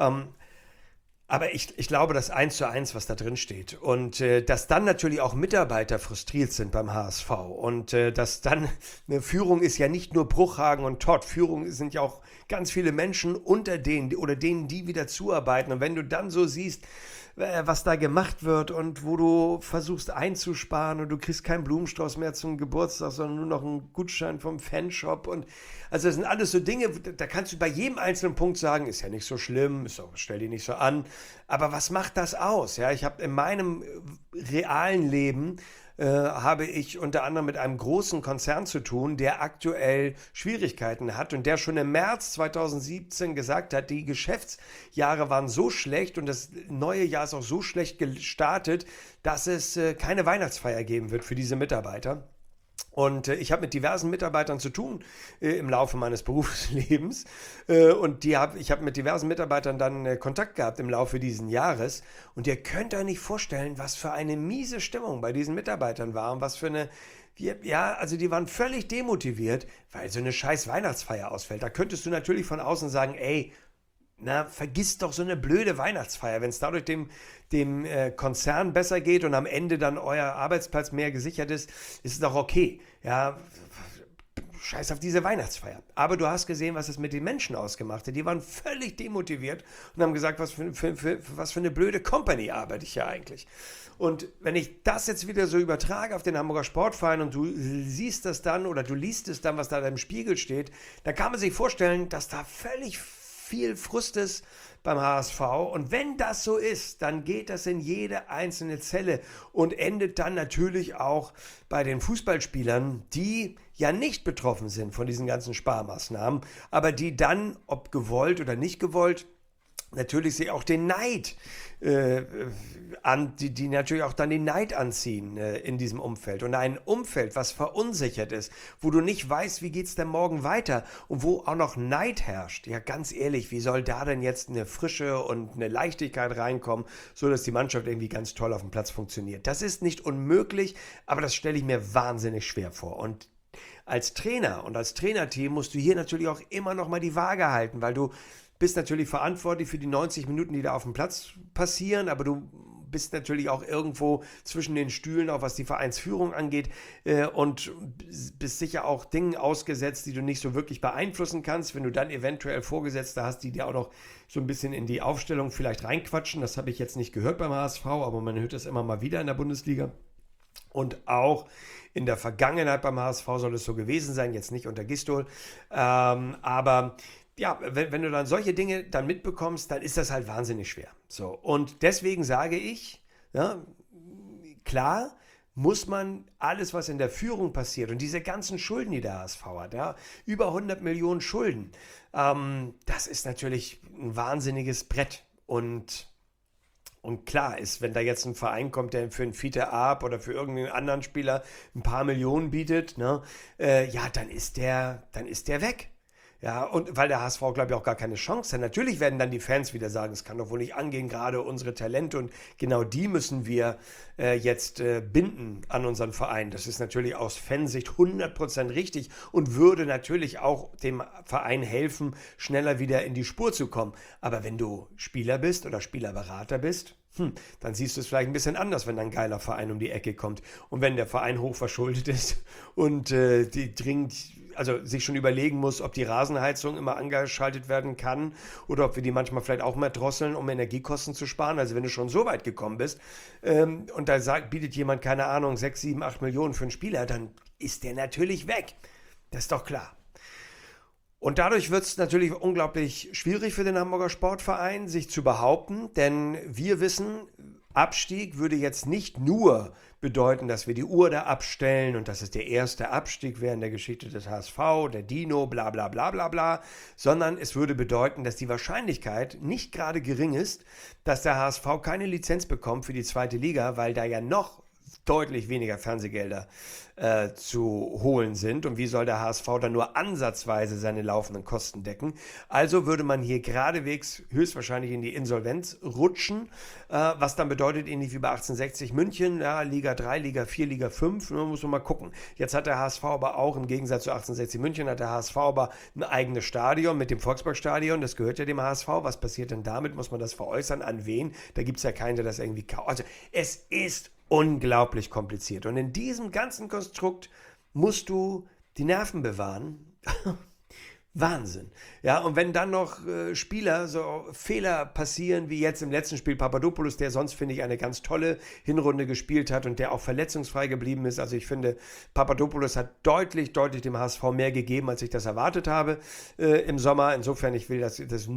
Aber ich glaube, das 1:1, was da drin steht und dass dann natürlich auch Mitarbeiter frustriert sind beim HSV und dass dann eine Führung ist ja nicht nur Bruchhagen und Todd, Führung sind ja auch ganz viele Menschen unter denen oder denen, die wieder zuarbeiten und wenn du dann so siehst, was da gemacht wird und wo du versuchst einzusparen und du kriegst keinen Blumenstrauß mehr zum Geburtstag, sondern nur noch einen Gutschein vom Fanshop und also das sind alles so Dinge, da kannst du bei jedem einzelnen Punkt sagen, ist ja nicht so schlimm, stell dich nicht so an, aber was macht das aus? Ja, ich habe in meinem realen Leben habe ich unter anderem mit einem großen Konzern zu tun, der aktuell Schwierigkeiten hat und der schon im März 2017 gesagt hat, die Geschäftsjahre waren so schlecht und das neue Jahr ist auch so schlecht gestartet, dass es keine Weihnachtsfeier geben wird für diese Mitarbeiter. Und ich habe mit diversen Mitarbeitern zu tun im Laufe meines Berufslebens. Und ich habe mit diversen Mitarbeitern dann Kontakt gehabt im Laufe dieses Jahres. Und ihr könnt euch nicht vorstellen, was für eine miese Stimmung bei diesen Mitarbeitern war und was für eine, ja, also die waren völlig demotiviert, weil so eine scheiß Weihnachtsfeier ausfällt. Da könntest du natürlich von außen sagen, ey, na, vergiss doch so eine blöde Weihnachtsfeier. Wenn es dadurch dem Konzern besser geht und am Ende dann euer Arbeitsplatz mehr gesichert ist, ist es doch okay. Ja, scheiß auf diese Weihnachtsfeier. Aber du hast gesehen, was es mit den Menschen ausgemacht hat. Die waren völlig demotiviert und haben gesagt, was für eine blöde Company arbeite ich hier eigentlich. Und wenn ich das jetzt wieder so übertrage auf den Hamburger Sportverein und du siehst das dann oder du liest es dann, was da im Spiegel steht, dann kann man sich vorstellen, dass da völlig viel Frust ist beim HSV und wenn das so ist, dann geht das in jede einzelne Zelle und endet dann natürlich auch bei den Fußballspielern, die ja nicht betroffen sind von diesen ganzen Sparmaßnahmen, aber die dann, ob gewollt oder nicht gewollt, natürlich sich auch den Neid die natürlich auch dann den Neid anziehen in diesem Umfeld. Und ein Umfeld, was verunsichert ist, wo du nicht weißt, wie geht es denn morgen weiter und wo auch noch Neid herrscht. Ja, ganz ehrlich, wie soll da denn jetzt eine Frische und eine Leichtigkeit reinkommen, so dass die Mannschaft irgendwie ganz toll auf dem Platz funktioniert? Das ist nicht unmöglich, aber das stelle ich mir wahnsinnig schwer vor. Und als Trainer und als Trainerteam musst du hier natürlich auch immer noch mal die Waage halten, weil du bist natürlich verantwortlich für die 90 Minuten, die da auf dem Platz passieren, aber du bist natürlich auch irgendwo zwischen den Stühlen, auch was die Vereinsführung angeht, und bist sicher auch Dingen ausgesetzt, die du nicht so wirklich beeinflussen kannst. Wenn du dann eventuell Vorgesetzte hast, die dir auch noch so ein bisschen in die Aufstellung vielleicht reinquatschen, das habe ich jetzt nicht gehört beim HSV, aber man hört das immer mal wieder in der Bundesliga. Und auch in der Vergangenheit beim HSV soll es so gewesen sein, jetzt nicht unter Gistol, aber ja, wenn du dann solche Dinge dann mitbekommst, dann ist das halt wahnsinnig schwer. So, und deswegen sage ich, ja, klar muss man alles, was in der Führung passiert und diese ganzen Schulden, die der HSV hat, ja, über 100 Millionen Schulden, das ist natürlich ein wahnsinniges Brett. Und klar ist, wenn da jetzt ein Verein kommt, der für einen Fiete Arp oder für irgendeinen anderen Spieler ein paar Millionen bietet, ne, ja, dann ist der weg. Ja, und weil der HSV, glaube ich, auch gar keine Chance hat. Natürlich werden dann die Fans wieder sagen, es kann doch wohl nicht angehen, gerade unsere Talente, und genau die müssen wir jetzt binden an unseren Verein. Das ist natürlich aus Fansicht 100% richtig und würde natürlich auch dem Verein helfen, schneller wieder in die Spur zu kommen. Aber wenn du Spieler bist oder Spielerberater bist, dann siehst du es vielleicht ein bisschen anders, wenn ein geiler Verein um die Ecke kommt. Und wenn der Verein hoch verschuldet ist und die dringend, also sich schon überlegen muss, ob die Rasenheizung immer angeschaltet werden kann oder ob wir die manchmal vielleicht auch mal drosseln, um Energiekosten zu sparen. Also wenn du schon so weit gekommen bist und da bietet jemand, keine Ahnung, 6, 7, 8 Millionen für einen Spieler, dann ist der natürlich weg. Das ist doch klar. Und dadurch wird es natürlich unglaublich schwierig für den Hamburger Sportverein, sich zu behaupten, denn wir wissen, Abstieg würde jetzt nicht nur bedeuten, dass wir die Uhr da abstellen und dass es der erste Abstieg wäre in der Geschichte des HSV, der Dino, bla bla bla bla bla, sondern es würde bedeuten, dass die Wahrscheinlichkeit nicht gerade gering ist, dass der HSV keine Lizenz bekommt für die zweite Liga, weil da ja noch deutlich weniger Fernsehgelder zu holen sind. Und wie soll der HSV dann nur ansatzweise seine laufenden Kosten decken? Also würde man hier geradewegs höchstwahrscheinlich in die Insolvenz rutschen, was dann bedeutet, ähnlich wie bei 1860 München, ja, Liga 3, Liga 4, Liga 5, muss man mal gucken. Jetzt hat der HSV aber auch, im Gegensatz zu 1860 München, hat der HSV aber ein eigenes Stadion mit dem Volksparkstadion, das gehört ja dem HSV. Was passiert denn damit? Muss man das veräußern? An wen? Da gibt es ja keinen, der das irgendwie kauft. Also es ist unglaublich kompliziert. Und in diesem ganzen Konstrukt musst du die Nerven bewahren. Wahnsinn. Ja, und wenn dann noch Spieler so Fehler passieren, wie jetzt im letzten Spiel Papadopoulos, der sonst, finde ich, eine ganz tolle Hinrunde gespielt hat und der auch verletzungsfrei geblieben ist. Also ich finde, Papadopoulos hat deutlich dem HSV mehr gegeben, als ich das erwartet habe im Sommer. Insofern, ich will das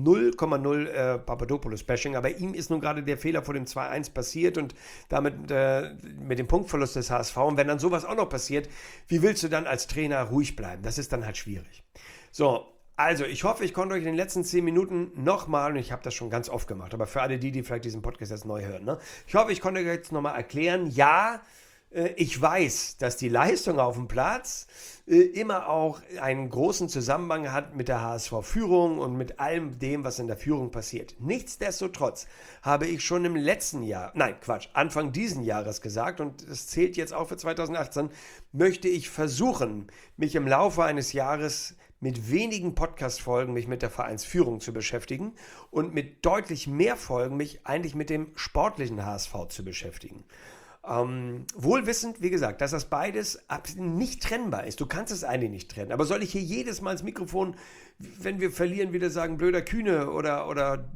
0,0 Papadopoulos-Bashing, aber ihm ist nun gerade der Fehler vor dem 2-1 passiert und damit mit dem Punktverlust des HSV. Und wenn dann sowas auch noch passiert, wie willst du dann als Trainer ruhig bleiben? Das ist dann halt schwierig. So, also ich hoffe, ich konnte euch in den letzten 10 Minuten nochmal, und ich habe das schon ganz oft gemacht, aber für alle die vielleicht diesen Podcast jetzt neu hören, ne? Ich hoffe, ich konnte euch jetzt nochmal erklären, ja, ich weiß, dass die Leistung auf dem Platz immer auch einen großen Zusammenhang hat mit der HSV-Führung und mit allem dem, was in der Führung passiert. Nichtsdestotrotz habe ich schon im letzten Jahr, Anfang diesen Jahres gesagt, und es zählt jetzt auch für 2018, möchte ich versuchen, mich im Laufe eines Jahres mit wenigen Podcast-Folgen mich mit der Vereinsführung zu beschäftigen und mit deutlich mehr Folgen mich eigentlich mit dem sportlichen HSV zu beschäftigen. Wohl wissend, wie gesagt, dass das beides nicht trennbar ist. Du kannst es eigentlich nicht trennen. Aber soll ich hier jedes Mal ins Mikrofon, wenn wir verlieren, wieder sagen, blöder Kühne oder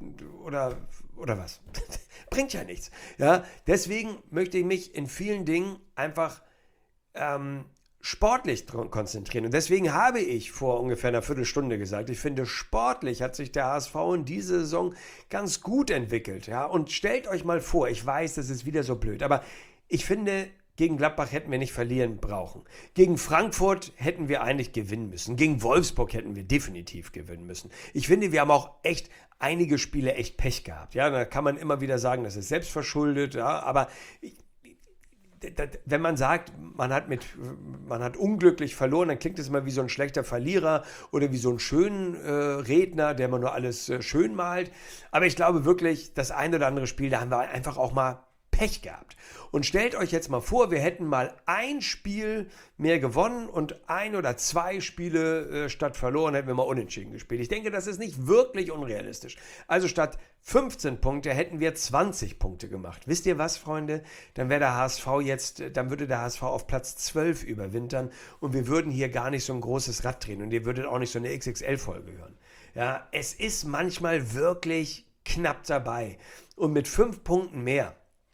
was? Bringt ja nichts. Ja? Deswegen möchte ich mich in vielen Dingen einfach sportlich konzentrieren. Und deswegen habe ich vor ungefähr einer Viertelstunde gesagt, ich finde, sportlich hat sich der HSV in dieser Saison ganz gut entwickelt. Ja? Und stellt euch mal vor, ich weiß, das ist wieder so blöd, aber ich finde, gegen Gladbach hätten wir nicht verlieren brauchen. Gegen Frankfurt hätten wir eigentlich gewinnen müssen. Gegen Wolfsburg hätten wir definitiv gewinnen müssen. Ich finde, wir haben auch echt einige Spiele echt Pech gehabt. Ja, da kann man immer wieder sagen, das ist selbstverschuldet, ja, aber wenn man sagt, man hat unglücklich verloren, dann klingt es immer wie so ein schlechter Verlierer oder wie so ein schönen Redner, der immer nur alles schön malt. Aber ich glaube wirklich, das ein oder andere Spiel, da haben wir einfach auch mal Pech gehabt. Und stellt euch jetzt mal vor, wir hätten mal ein Spiel mehr gewonnen und 1 oder 2 Spiele statt verloren, hätten wir mal unentschieden gespielt. Ich denke, das ist nicht wirklich unrealistisch. Also statt 15 Punkte hätten wir 20 Punkte gemacht. Wisst ihr was, Freunde? Dann wäre der HSV dann würde der HSV auf Platz 12 überwintern und wir würden hier gar nicht so ein großes Rad drehen und ihr würdet auch nicht so eine XXL-Folge hören. Ja, es ist manchmal wirklich knapp dabei. Und mit 5 Punkten mehr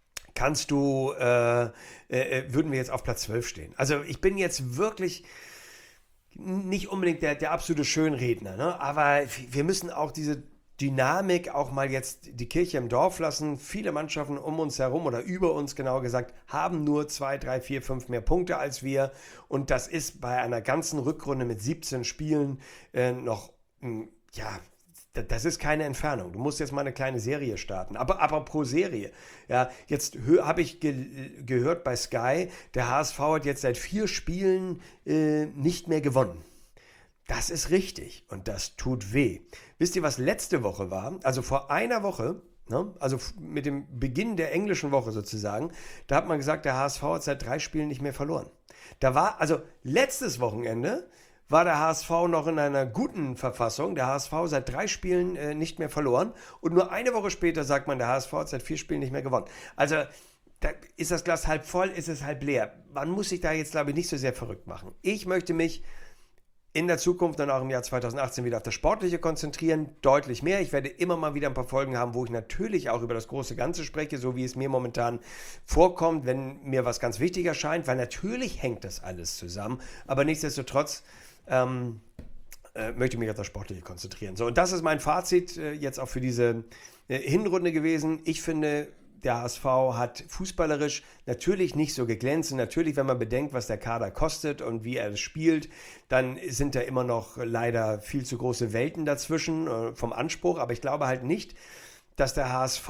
würden wir jetzt auf Platz 12 stehen. Also ich bin jetzt wirklich nicht unbedingt der absolute Schönredner, ne? Aber wir müssen auch diese Dynamik auch mal jetzt die Kirche im Dorf lassen. Viele Mannschaften um uns herum oder über uns genauer gesagt, haben nur 2, 3, 4, 5 mehr Punkte als wir. Und das ist bei einer ganzen Rückrunde mit 17 Spielen noch, ja, das ist keine Entfernung. Du musst jetzt mal eine kleine Serie starten. Aber pro Serie. Ja, jetzt habe ich gehört bei Sky, der HSV hat jetzt seit 4 Spielen nicht mehr gewonnen. Das ist richtig und das tut weh. Wisst ihr, was letzte Woche war? Also vor einer Woche, ne? Also mit dem Beginn der englischen Woche sozusagen, da hat man gesagt, der HSV hat seit 3 Spielen nicht mehr verloren. Also letztes Wochenende war der HSV noch in einer guten Verfassung. Der HSV seit 3 Spielen nicht mehr verloren. Und nur eine Woche später sagt man, der HSV hat seit 4 Spielen nicht mehr gewonnen. Also da ist das Glas halb voll, ist es halb leer. Man muss sich da jetzt, glaube ich, nicht so sehr verrückt machen. Ich möchte mich in der Zukunft dann auch im Jahr 2018 wieder auf das Sportliche konzentrieren, deutlich mehr. Ich werde immer mal wieder ein paar Folgen haben, wo ich natürlich auch über das große Ganze spreche, so wie es mir momentan vorkommt, wenn mir was ganz wichtig erscheint, weil natürlich hängt das alles zusammen, aber nichtsdestotrotz möchte ich mich auf das Sportliche konzentrieren. So, und das ist mein Fazit jetzt auch für diese Hinrunde gewesen. Ich finde, der HSV hat fußballerisch natürlich nicht so geglänzt. Und natürlich, wenn man bedenkt, was der Kader kostet und wie er es spielt, dann sind da immer noch leider viel zu große Welten dazwischen vom Anspruch. Aber ich glaube halt nicht, dass der HSV,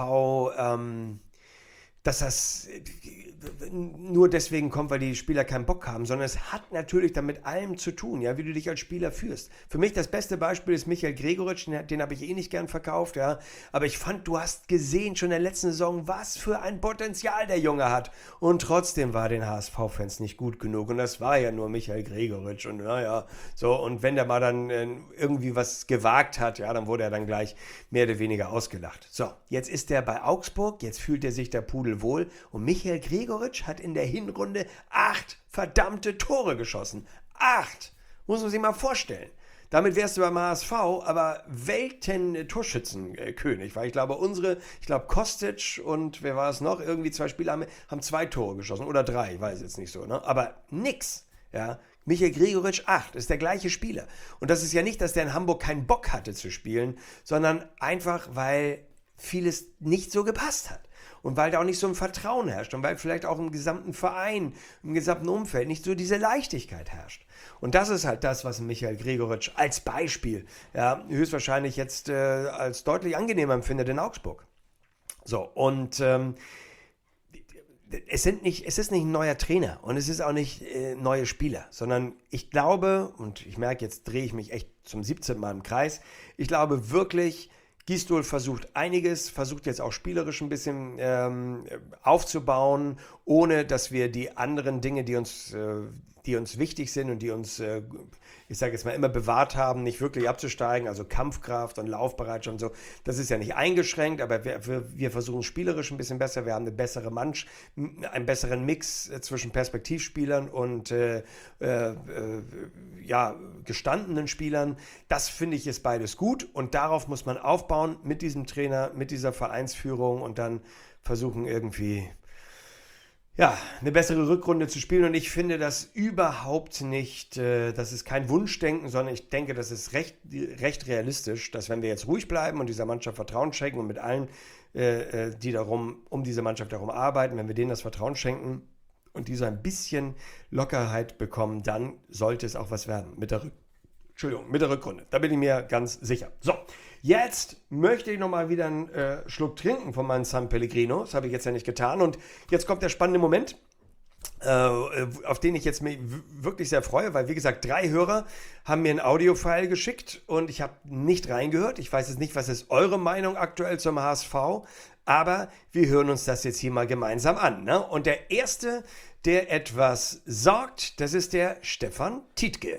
dass das nur deswegen kommt, weil die Spieler keinen Bock haben, sondern es hat natürlich damit allem zu tun, ja, wie du dich als Spieler führst. Für mich das beste Beispiel ist Michael Gregoritsch, den habe ich eh nicht gern verkauft, ja, aber ich fand, du hast gesehen schon in der letzten Saison, was für ein Potenzial der Junge hat und trotzdem war den HSV-Fans nicht gut genug und das war ja nur Michael Gregoritsch und naja, so und wenn der mal dann irgendwie was gewagt hat, ja, dann wurde er dann gleich mehr oder weniger ausgelacht. So, jetzt ist er bei Augsburg, jetzt fühlt er sich der Pudel wohl und Michael Gregoritsch hat in der Hinrunde 8 verdammte Tore geschossen. 8! Muss man sich mal vorstellen. Damit wärst du beim HSV, aber Welten-Torschützenkönig. Weil ich glaube, Kostic und wer war es noch? Irgendwie 2 Spieler haben 2 Tore geschossen. Oder 3, ich weiß jetzt nicht so. Ne? Aber nix. Ja. Michael Gregoritsch 8, ist der gleiche Spieler. Und das ist ja nicht, dass der in Hamburg keinen Bock hatte zu spielen, sondern einfach, weil vieles nicht so gepasst hat. Und weil da auch nicht so ein Vertrauen herrscht und weil vielleicht auch im gesamten Verein, im gesamten Umfeld nicht so diese Leichtigkeit herrscht. Und das ist halt das, was Michael Gregoritsch als Beispiel höchstwahrscheinlich jetzt als deutlich angenehmer empfindet in Augsburg. So, und es ist nicht ein neuer Trainer und es ist auch nicht neue Spieler, sondern ich glaube, und ich merke, jetzt drehe ich mich echt zum 17. Mal im Kreis, ich glaube wirklich, Gisdol versucht einiges, versucht jetzt auch spielerisch ein bisschen aufzubauen, ohne dass wir die anderen Dinge, die uns wichtig sind und die uns, ich sage jetzt mal, immer bewahrt haben, nicht wirklich abzusteigen, also Kampfkraft und Laufbereitschaft und so, das ist ja nicht eingeschränkt, aber wir versuchen spielerisch ein bisschen besser, wir haben einen besseren Mix zwischen Perspektivspielern und gestandenen Spielern. Das finde ich ist beides gut und darauf muss man aufbauen mit diesem Trainer, mit dieser Vereinsführung und dann versuchen irgendwie eine bessere Rückrunde zu spielen und ich finde das überhaupt nicht, das ist kein Wunschdenken, sondern ich denke, das ist recht realistisch, dass wenn wir jetzt ruhig bleiben und dieser Mannschaft Vertrauen schenken und mit allen, die um diese Mannschaft herum arbeiten, wenn wir denen das Vertrauen schenken und die so ein bisschen Lockerheit bekommen, dann sollte es auch was werden mit der Rückrunde. Da bin ich mir ganz sicher. So, jetzt möchte ich nochmal wieder einen Schluck trinken von meinem San Pellegrino. Das habe ich jetzt ja nicht getan. Und jetzt kommt der spannende Moment, auf den ich jetzt mich wirklich sehr freue, weil wie gesagt, 3 Hörer haben mir ein Audiofile geschickt und ich habe nicht reingehört. Ich weiß jetzt nicht, was ist eure Meinung aktuell zum HSV, Aber wir hören uns das jetzt hier mal gemeinsam an. Ne? Und der Erste, der etwas sagt, das ist der Stefan Tietke.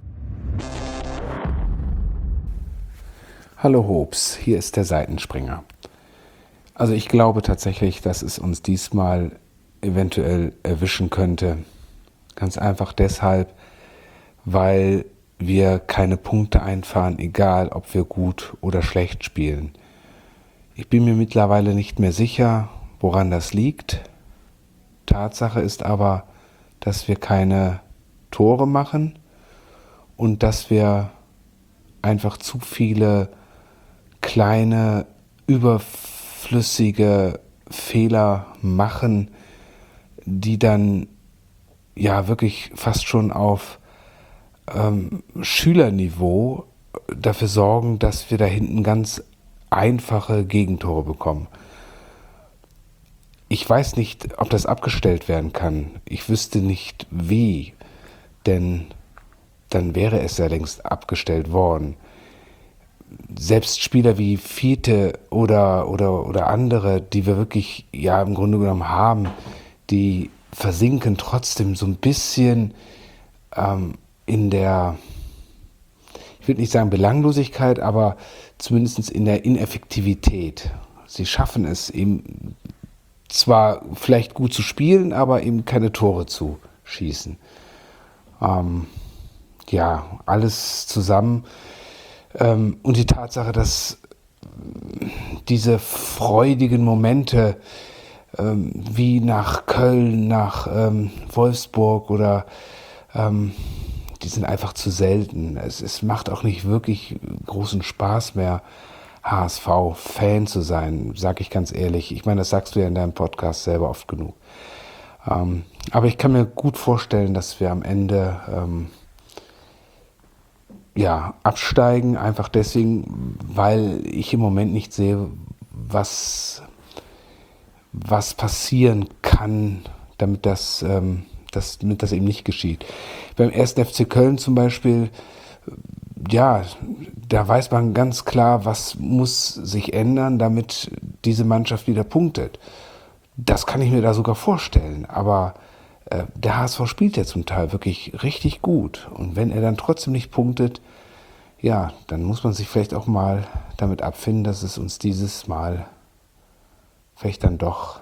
Hallo Hobbs, hier ist der Seitenspringer. Also ich glaube tatsächlich, dass es uns diesmal eventuell erwischen könnte. Ganz einfach deshalb, weil wir keine Punkte einfahren, egal ob wir gut oder schlecht spielen. Ich bin mir mittlerweile nicht mehr sicher, woran das liegt. Tatsache ist aber, dass wir keine Tore machen und dass wir einfach zu viele kleine, überflüssige Fehler machen, die dann ja wirklich fast schon auf Schülerniveau dafür sorgen, dass wir da hinten ganz einfache Gegentore bekommen. Ich weiß nicht, ob das abgestellt werden kann. Ich wüsste nicht wie, denn dann wäre es ja längst abgestellt worden. Selbst Spieler wie Fiete oder andere, die wir wirklich ja im Grunde genommen haben, die versinken trotzdem so ein bisschen in der, ich würde nicht sagen Belanglosigkeit, aber zumindest in der Ineffektivität. Sie schaffen es eben zwar vielleicht gut zu spielen, aber eben keine Tore zu schießen. Ja, alles zusammen. Und die Tatsache, dass diese freudigen Momente wie nach Köln, nach Wolfsburg oder die sind einfach zu selten. Es macht auch nicht wirklich großen Spaß mehr, HSV-Fan zu sein, sage ich ganz ehrlich. Ich meine, das sagst du ja in deinem Podcast selber oft genug. Aber ich kann mir gut vorstellen, dass wir am Ende absteigen, einfach deswegen, weil ich im Moment nicht sehe, was passieren kann, damit das eben nicht geschieht. Beim 1. FC Köln zum Beispiel, ja, da weiß man ganz klar, was muss sich ändern, damit diese Mannschaft wieder punktet. Das kann ich mir da sogar vorstellen, aber der HSV spielt ja zum Teil wirklich richtig gut. Und wenn er dann trotzdem nicht punktet, ja, dann muss man sich vielleicht auch mal damit abfinden, dass es uns dieses Mal vielleicht dann doch,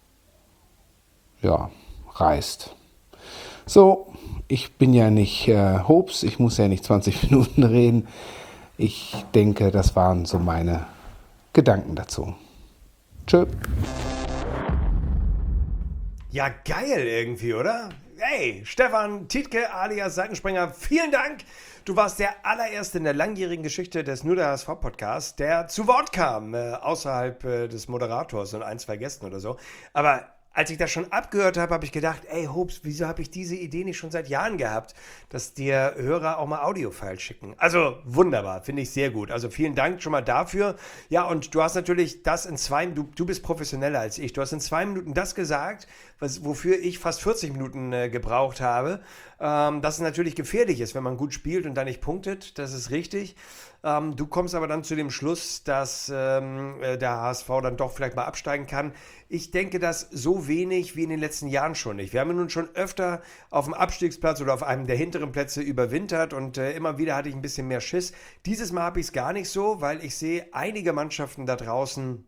ja, reißt. So, ich bin ja nicht Hobbs, ich muss ja nicht 20 Minuten reden. Ich denke, das waren so meine Gedanken dazu. Tschö. Ja, geil irgendwie, oder? Hey, Stefan Tietke alias Seitenspringer, vielen Dank. Du warst der allererste in der langjährigen Geschichte des Nur der HSV-Podcasts, der zu Wort kam, außerhalb des Moderators und ein, zwei Gästen oder so. Aber als ich das schon abgehört habe, habe ich gedacht, ey Hobbs, wieso habe ich diese Idee nicht schon seit Jahren gehabt, dass dir Hörer auch mal Audiofiles schicken? Also wunderbar, finde ich sehr gut. Also vielen Dank schon mal dafür. Ja, und du hast natürlich das du bist professioneller als ich. Du hast in 2 Minuten das gesagt, wofür ich fast 40 Minuten gebraucht habe. Dass es natürlich gefährlich ist, wenn man gut spielt und dann nicht punktet. Das ist richtig. Du kommst aber dann zu dem Schluss, dass der HSV dann doch vielleicht mal absteigen kann. Ich denke das so wenig wie in den letzten Jahren schon nicht. Wir haben ja nun schon öfter auf dem Abstiegsplatz oder auf einem der hinteren Plätze überwintert und immer wieder hatte ich ein bisschen mehr Schiss. Dieses Mal habe ich es gar nicht so, weil ich sehe einige Mannschaften da draußen,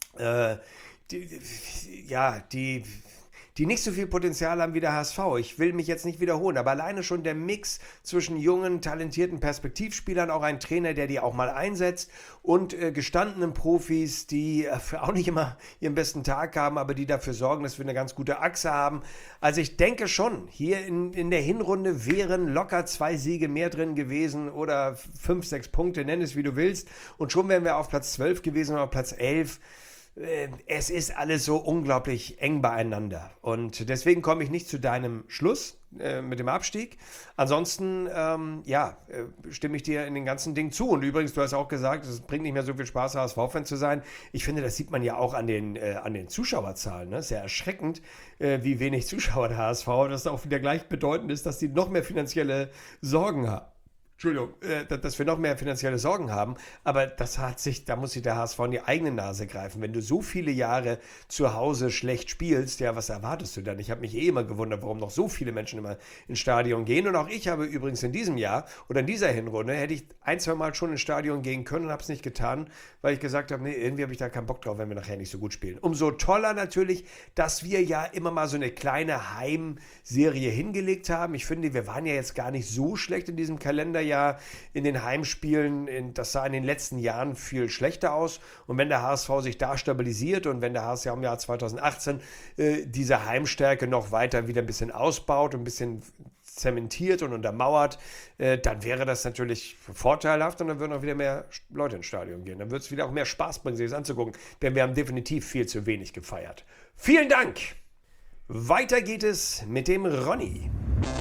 die nicht so viel Potenzial haben wie der HSV. Ich will mich jetzt nicht wiederholen, aber alleine schon der Mix zwischen jungen, talentierten Perspektivspielern, auch ein Trainer, der die auch mal einsetzt und gestandenen Profis, die auch nicht immer ihren besten Tag haben, aber die dafür sorgen, dass wir eine ganz gute Achse haben. Also ich denke schon, hier in der Hinrunde wären locker 2 Siege mehr drin gewesen oder 5, 6 Punkte, nenn es wie du willst. Und schon wären wir auf Platz 12 gewesen oder auf Platz 11. Es ist alles so unglaublich eng beieinander. Und deswegen komme ich nicht zu deinem Schluss mit dem Abstieg. Ansonsten, stimme ich dir in den ganzen Dingen zu. Und übrigens, du hast auch gesagt, es bringt nicht mehr so viel Spaß, HSV-Fan zu sein. Ich finde, das sieht man ja auch an den Zuschauerzahlen. Ne? Sehr erschreckend, wie wenig Zuschauer der HSV, das auch wieder gleichbedeutend ist, dass die noch mehr finanzielle Sorgen haben. Entschuldigung, dass wir noch mehr finanzielle Sorgen haben, aber da muss sich der HSV in die eigene Nase greifen. Wenn du so viele Jahre zu Hause schlecht spielst, ja, was erwartest du dann? Ich habe mich immer gewundert, warum noch so viele Menschen immer ins Stadion gehen. Und auch ich habe übrigens in diesem Jahr oder in dieser Hinrunde, hätte ich ein, zwei Mal schon ins Stadion gehen können und habe es nicht getan, weil ich gesagt habe, nee, irgendwie habe ich da keinen Bock drauf, wenn wir nachher nicht so gut spielen. Umso toller natürlich, dass wir ja immer mal so eine kleine Heimserie hingelegt haben. Ich finde, wir waren ja jetzt gar nicht so schlecht in diesem Kalenderjahr in den Heimspielen. Das sah in den letzten Jahren viel schlechter aus. Und wenn der HSV sich da stabilisiert und wenn der HSV im Jahr 2018 diese Heimstärke noch weiter wieder ein bisschen ausbaut und ein bisschen zementiert und untermauert, dann wäre das natürlich vorteilhaft und dann würden auch wieder mehr Leute ins Stadion gehen. Dann würde es wieder auch mehr Spaß bringen, sich das anzugucken, denn wir haben definitiv viel zu wenig gefeiert. Vielen Dank! Weiter geht es mit dem Ronny.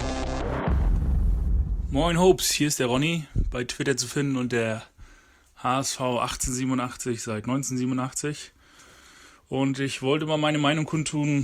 Moin Hopes, hier ist der Ronny, bei Twitter zu finden und der HSV 1887 seit 1987. Und ich wollte mal meine Meinung kundtun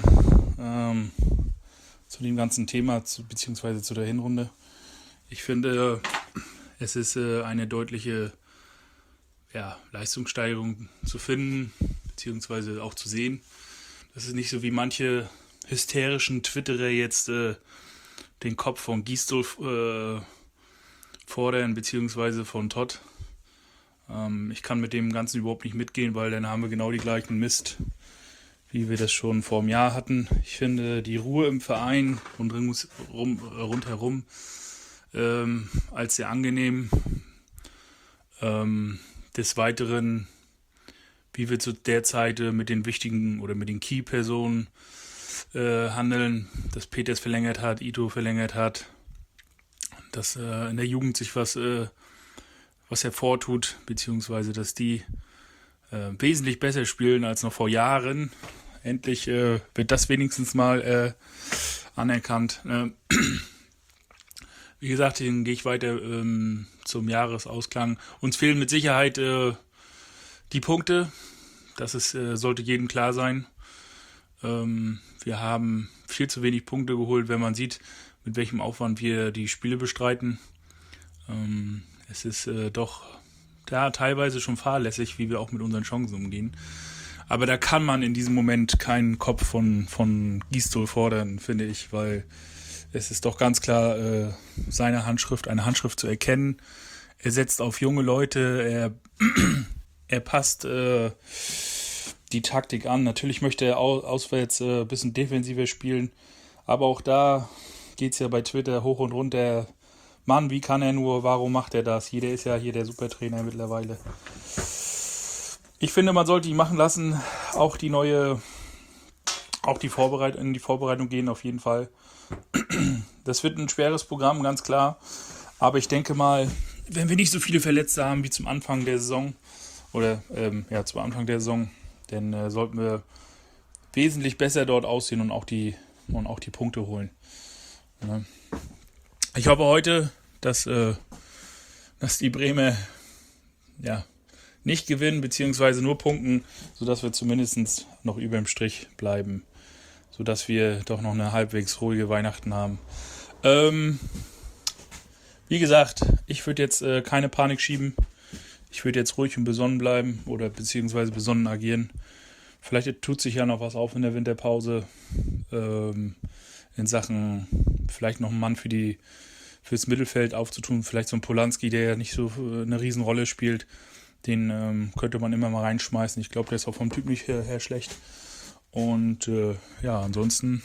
zu dem ganzen Thema, beziehungsweise zu der Hinrunde. Ich finde, es ist eine deutliche Leistungssteigerung zu finden, beziehungsweise auch zu sehen. Das ist nicht so wie manche hysterischen Twitterer jetzt den Kopf von Gisdol fordern, beziehungsweise von Todd. Ich kann mit dem Ganzen überhaupt nicht mitgehen, weil dann haben wir genau die gleichen Mist, wie wir das schon vor einem Jahr hatten. Ich finde die Ruhe im Verein und rundherum als sehr angenehm. Des Weiteren, wie wir zu der Zeit mit den wichtigen oder mit den Key-Personen handeln, dass Peters verlängert hat, Ito verlängert hat, dass in der Jugend sich was hervortut, beziehungsweise dass die wesentlich besser spielen als noch vor Jahren. Endlich wird das wenigstens mal anerkannt. Wie gesagt, dann gehe ich weiter zum Jahresausklang. Uns fehlen mit Sicherheit die Punkte. Das sollte jedem klar sein. Wir haben viel zu wenig Punkte geholt, wenn man sieht, mit welchem Aufwand wir die Spiele bestreiten. Es ist doch teilweise schon fahrlässig, wie wir auch mit unseren Chancen umgehen. Aber da kann man in diesem Moment keinen Kopf von Gisdol fordern, finde ich, weil es ist doch ganz klar seine Handschrift, eine Handschrift zu erkennen. Er setzt auf junge Leute, er passt die Taktik an. Natürlich möchte er auswärts ein bisschen defensiver spielen, aber auch da geht es ja bei Twitter hoch und runter. Mann, wie kann er nur, warum macht er das? Jeder ist ja hier der Supertrainer mittlerweile. Ich finde, man sollte ihn machen lassen, auch in die Vorbereitung gehen auf jeden Fall. Das wird ein schweres Programm, ganz klar, aber ich denke mal, wenn wir nicht so viele Verletzte haben wie zum Anfang der Saison, zum Anfang der Saison, dann sollten wir wesentlich besser dort aussehen und auch die Punkte holen. Ja. Ich hoffe heute, dass die Bremer nicht gewinnen, beziehungsweise nur punkten, sodass wir zumindest noch über dem Strich bleiben, sodass wir doch noch eine halbwegs ruhige Weihnachten haben. Wie gesagt, ich würde jetzt keine Panik schieben. Ich würde jetzt ruhig und besonnen bleiben oder beziehungsweise besonnen agieren. Vielleicht tut sich ja noch was auf in der Winterpause in Sachen vielleicht noch einen Mann fürs Mittelfeld aufzutun. Vielleicht so ein Polanski, der ja nicht so eine Riesenrolle spielt. Den könnte man immer mal reinschmeißen. Ich glaube, der ist auch vom Typ nicht her schlecht. Und ansonsten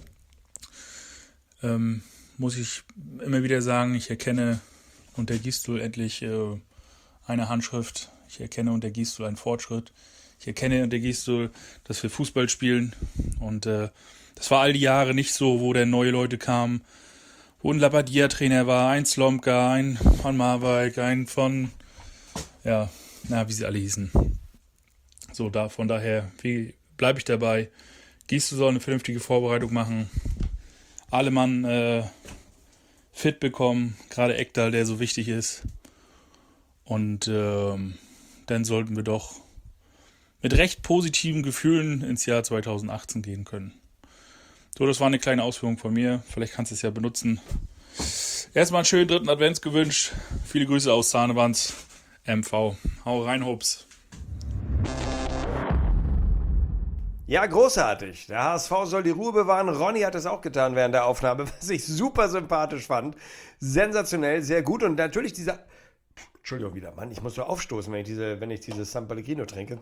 muss ich immer wieder sagen, ich erkenne unter Gisdol endlich eine Handschrift. Ich erkenne unter Gisdol einen Fortschritt. Ich erkenne unter Gisdol, dass wir Fußball spielen. Und das war all die Jahre nicht so, wo dann neue Leute kamen, wo ein Labadia Trainer war, ein Slomka, ein von Marwijk, ein von, wie sie alle hießen. So, von daher bleibe ich dabei. Gisdol soll eine vernünftige Vorbereitung machen. Alle Mann fit bekommen, gerade Ekdal, der so wichtig ist. Und dann sollten wir doch mit recht positiven Gefühlen ins Jahr 2018 gehen können. So, das war eine kleine Ausführung von mir. Vielleicht kannst du es ja benutzen. Erstmal einen schönen 3. Advents gewünscht. Viele Grüße aus Sahnewands MV. Hau rein, Hops. Ja, großartig. Der HSV soll die Ruhe bewahren. Ronny hat es auch getan während der Aufnahme, was ich super sympathisch fand. Sensationell, sehr gut. Und natürlich dieser... Entschuldigung wieder, Mann, ich muss so aufstoßen, wenn ich dieses San Pellegrino trinke.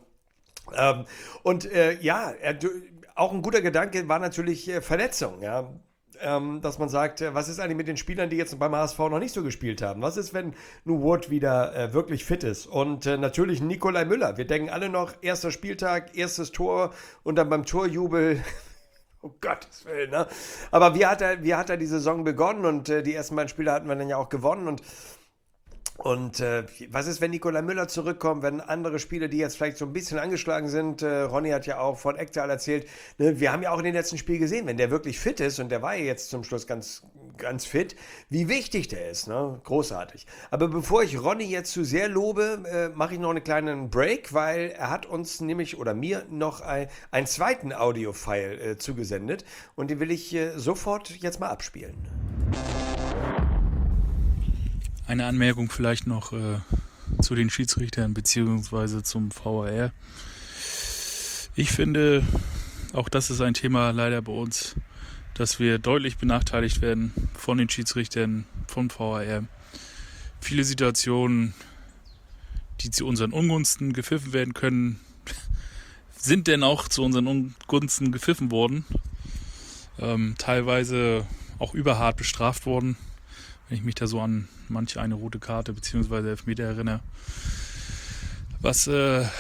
Auch ein guter Gedanke war natürlich Verletzung, ja. Dass man sagt, was ist eigentlich mit den Spielern, die jetzt beim HSV noch nicht so gespielt haben? Was ist, wenn Nu Wood wieder wirklich fit ist? Und natürlich Nikolai Müller. Wir denken alle noch, erster Spieltag, erstes Tor und dann beim Torjubel. Oh Gottes Willen, ne? Aber wie hat er die Saison begonnen? Und die ersten beiden Spiele hatten wir dann ja auch gewonnen. Und was ist, wenn Nikolai Müller zurückkommt, wenn andere Spieler, die jetzt vielleicht so ein bisschen angeschlagen sind, Ronny hat ja auch von Ekdal erzählt, ne, wir haben ja auch in den letzten Spielen gesehen, wenn der wirklich fit ist, und der war ja jetzt zum Schluss ganz, ganz fit, wie wichtig der ist, ne? Großartig. Aber bevor ich Ronny jetzt zu sehr lobe, mache ich noch einen kleinen Break, weil er hat uns nämlich, oder mir, noch einen zweiten Audio-File zugesendet, und den will ich sofort jetzt mal abspielen. Eine Anmerkung vielleicht noch zu den Schiedsrichtern bzw. zum VAR. Ich finde, auch das ist ein Thema leider bei uns, dass wir deutlich benachteiligt werden von den Schiedsrichtern, vom VAR. Viele Situationen, die zu unseren Ungunsten gepfiffen werden können, sind denn auch zu unseren Ungunsten gepfiffen worden. Teilweise auch überhart bestraft worden. Wenn ich mich da so an manche eine rote Karte bzw. Elfmeter erinnere. Was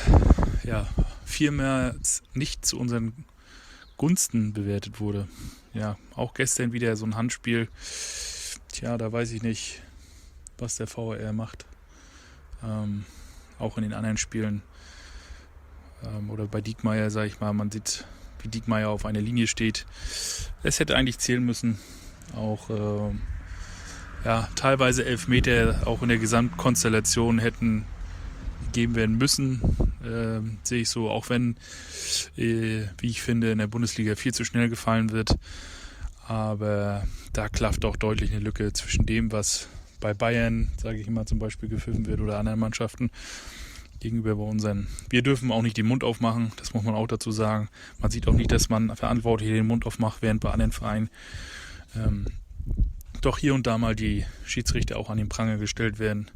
vielmals nicht zu unseren Gunsten bewertet wurde. Ja, auch gestern wieder so ein Handspiel. Tja, da weiß ich nicht, was der VAR macht. Auch in den anderen Spielen. Oder bei Diekmeyer, sage ich mal, man sieht, wie Diekmeyer auf einer Linie steht. Es hätte eigentlich zählen müssen. Auch teilweise Elfmeter auch in der Gesamtkonstellation hätten gegeben werden müssen, sehe ich so, auch wenn, wie ich finde, in der Bundesliga viel zu schnell gefallen wird. Aber da klafft auch deutlich eine Lücke zwischen dem, was bei Bayern, sage ich immer, zum Beispiel gepfiffen wird oder anderen Mannschaften gegenüber bei unseren. Wir dürfen auch nicht den Mund aufmachen, das muss man auch dazu sagen. Man sieht auch nicht, dass man Verantwortliche den Mund aufmacht, während bei anderen Vereinen doch hier und da mal die Schiedsrichter auch an den Pranger gestellt werden.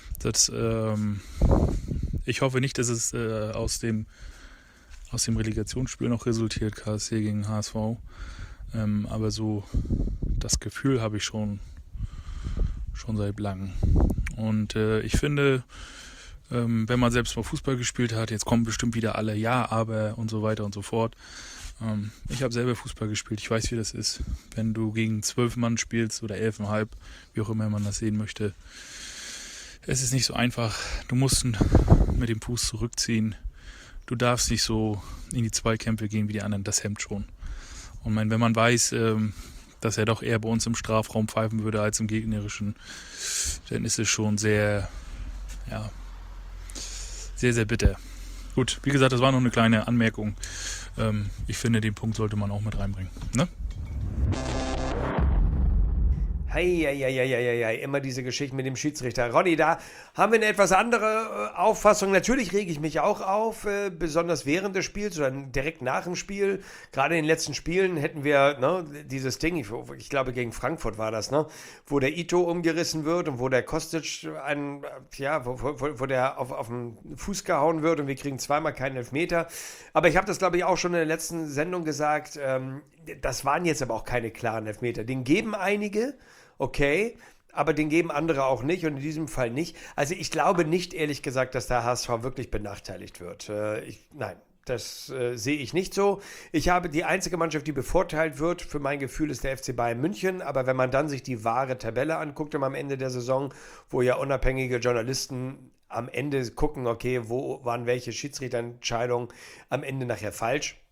Ich hoffe nicht, dass es aus dem Relegationsspiel noch resultiert, KSC gegen HSV. Aber so das Gefühl habe ich schon seit langem. Und ich finde, wenn man selbst mal Fußball gespielt hat, jetzt kommen bestimmt wieder alle Ja, aber und so weiter und so fort. Ich habe selber Fußball gespielt, ich weiß, wie das ist, wenn du gegen 12 Mann spielst oder 11,5, wie auch immer man das sehen möchte. Es ist nicht so einfach, du musst mit dem Fuß zurückziehen, du darfst nicht so in die Zweikämpfe gehen wie die anderen, das hemmt schon. Und wenn man weiß, dass er doch eher bei uns im Strafraum pfeifen würde als im gegnerischen, dann ist es schon sehr, sehr bitter. Gut, wie gesagt, das war noch eine kleine Anmerkung. Ich finde, den Punkt sollte man auch mit reinbringen. Ne? Hei, immer diese Geschichte mit dem Schiedsrichter. Ronny, da haben wir eine etwas andere Auffassung. Natürlich rege ich mich auch auf, besonders während des Spiels oder direkt nach dem Spiel. Gerade in den letzten Spielen hätten wir dieses Ding, ich glaube gegen Frankfurt war das, wo der Ito umgerissen wird und wo der Kostic wo der auf den Fuß gehauen wird und wir kriegen zweimal keinen Elfmeter. Aber ich habe das, glaube ich, auch schon in der letzten Sendung gesagt, das waren jetzt aber auch keine klaren Elfmeter. Den geben einige, okay, aber den geben andere auch nicht und in diesem Fall nicht. Also ich glaube nicht, ehrlich gesagt, dass der HSV wirklich benachteiligt wird. Nein, das sehe ich nicht so. Ich habe die einzige Mannschaft, die bevorteilt wird, für mein Gefühl ist der FC Bayern München, aber wenn man dann sich die wahre Tabelle anguckt am Ende der Saison, wo ja unabhängige Journalisten am Ende gucken, okay, wo waren welche Schiedsrichterentscheidungen am Ende nachher falsch,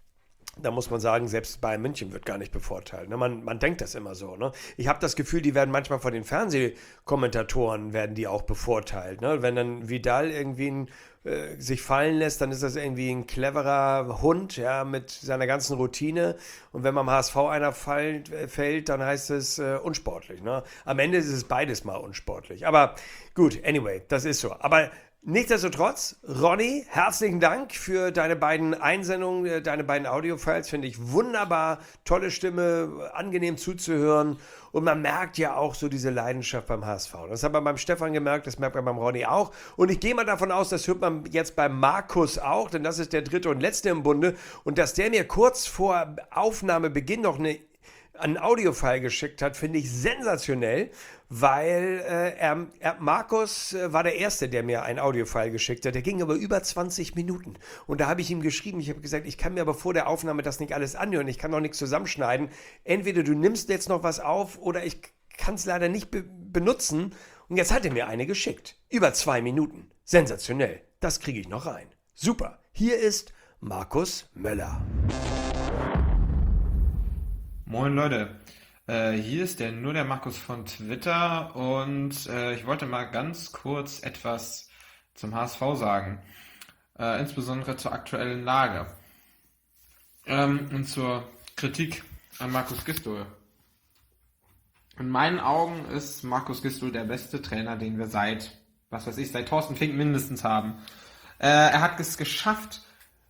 Da muss man sagen, selbst Bayern München wird gar nicht bevorteilt. Ne? Man denkt das immer so. Ne? Ich habe das Gefühl, die werden manchmal von den Fernsehkommentatoren werden die auch bevorteilt. Ne? Wenn dann Vidal irgendwie sich fallen lässt, dann ist das irgendwie ein cleverer Hund, ja, mit seiner ganzen Routine. Und wenn beim HSV einer fällt, dann heißt es unsportlich. Ne? Am Ende ist es beides mal unsportlich. Aber gut, anyway, das ist so. Aber nichtsdestotrotz, Ronny, herzlichen Dank für deine beiden Einsendungen, deine beiden Audiofiles. Finde ich wunderbar. Tolle Stimme, angenehm zuzuhören. Und man merkt ja auch so diese Leidenschaft beim HSV. Das hat man beim Stefan gemerkt, das merkt man beim Ronny auch. Und ich gehe mal davon aus, das hört man jetzt beim Markus auch, denn das ist der dritte und letzte im Bunde. Und dass der mir kurz vor Aufnahmebeginn noch einen Audiofile geschickt hat, finde ich sensationell, weil Markus war der Erste, der mir ein Audiofile geschickt hat. Der ging aber über 20 Minuten. Und da habe ich ihm geschrieben, ich habe gesagt, ich kann mir aber vor der Aufnahme das nicht alles anhören, ich kann noch nichts zusammenschneiden. Entweder du nimmst jetzt noch was auf oder ich kann es leider nicht benutzen. Und jetzt hat er mir eine geschickt. Über 2 Minuten. Sensationell. Das kriege ich noch rein. Super. Hier ist Markus Möller. Moin Leute, hier ist nur der Markus von Twitter und ich wollte mal ganz kurz etwas zum HSV sagen, insbesondere zur aktuellen Lage und zur Kritik an Markus Gisdol. In meinen Augen ist Markus Gisdol der beste Trainer, den wir seit Thorsten Fink mindestens haben. Er hat es geschafft,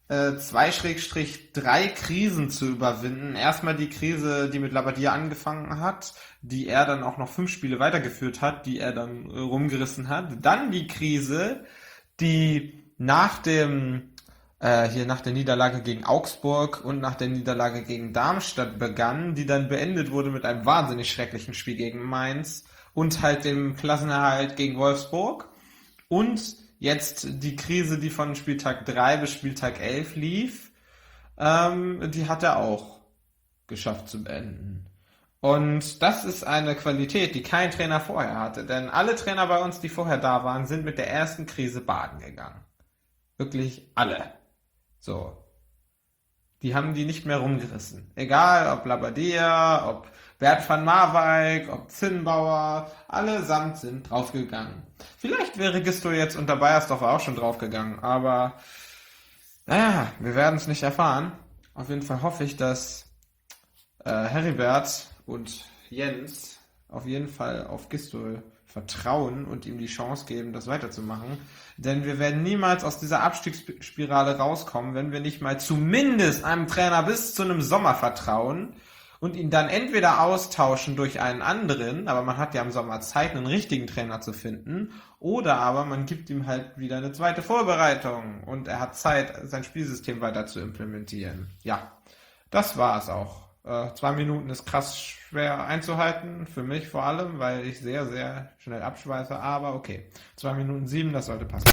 2/3 Krisen zu überwinden. Erstmal die Krise, die mit Labbadia angefangen hat, die er dann auch noch 5 Spiele weitergeführt hat, die er dann rumgerissen hat. Dann die Krise, die nach der Niederlage gegen Augsburg und nach der Niederlage gegen Darmstadt begann, die dann beendet wurde mit einem wahnsinnig schrecklichen Spiel gegen Mainz und halt dem Klassenerhalt gegen Wolfsburg. Und jetzt die Krise, die von Spieltag 3 bis Spieltag 11 lief, die hat er auch geschafft zu beenden. Und das ist eine Qualität, die kein Trainer vorher hatte. Denn alle Trainer bei uns, die vorher da waren, sind mit der ersten Krise baden gegangen. Wirklich alle. So. Die haben die nicht mehr rumgerissen. Egal, ob Labbadia, ob Bert van Marwijk, ob Zinnbauer, allesamt sind draufgegangen. Vielleicht wäre Gisdol jetzt unter Beiersdorfer auch schon draufgegangen, aber naja, wir werden es nicht erfahren. Auf jeden Fall hoffe ich, dass Heribert und Jens auf jeden Fall auf Gisdol vertrauen und ihm die Chance geben, das weiterzumachen. Denn wir werden niemals aus dieser Abstiegsspirale rauskommen, wenn wir nicht mal zumindest einem Trainer bis zu einem Sommer vertrauen und ihn dann entweder austauschen durch einen anderen, aber man hat ja im Sommer Zeit, einen richtigen Trainer zu finden, oder aber man gibt ihm halt wieder eine zweite Vorbereitung und er hat Zeit, sein Spielsystem weiter zu implementieren. Ja, das war es auch. 2 Minuten ist krass schwer einzuhalten, für mich vor allem, weil ich sehr, sehr schnell abschweife, aber okay. 2 Minuten 7, das sollte passen.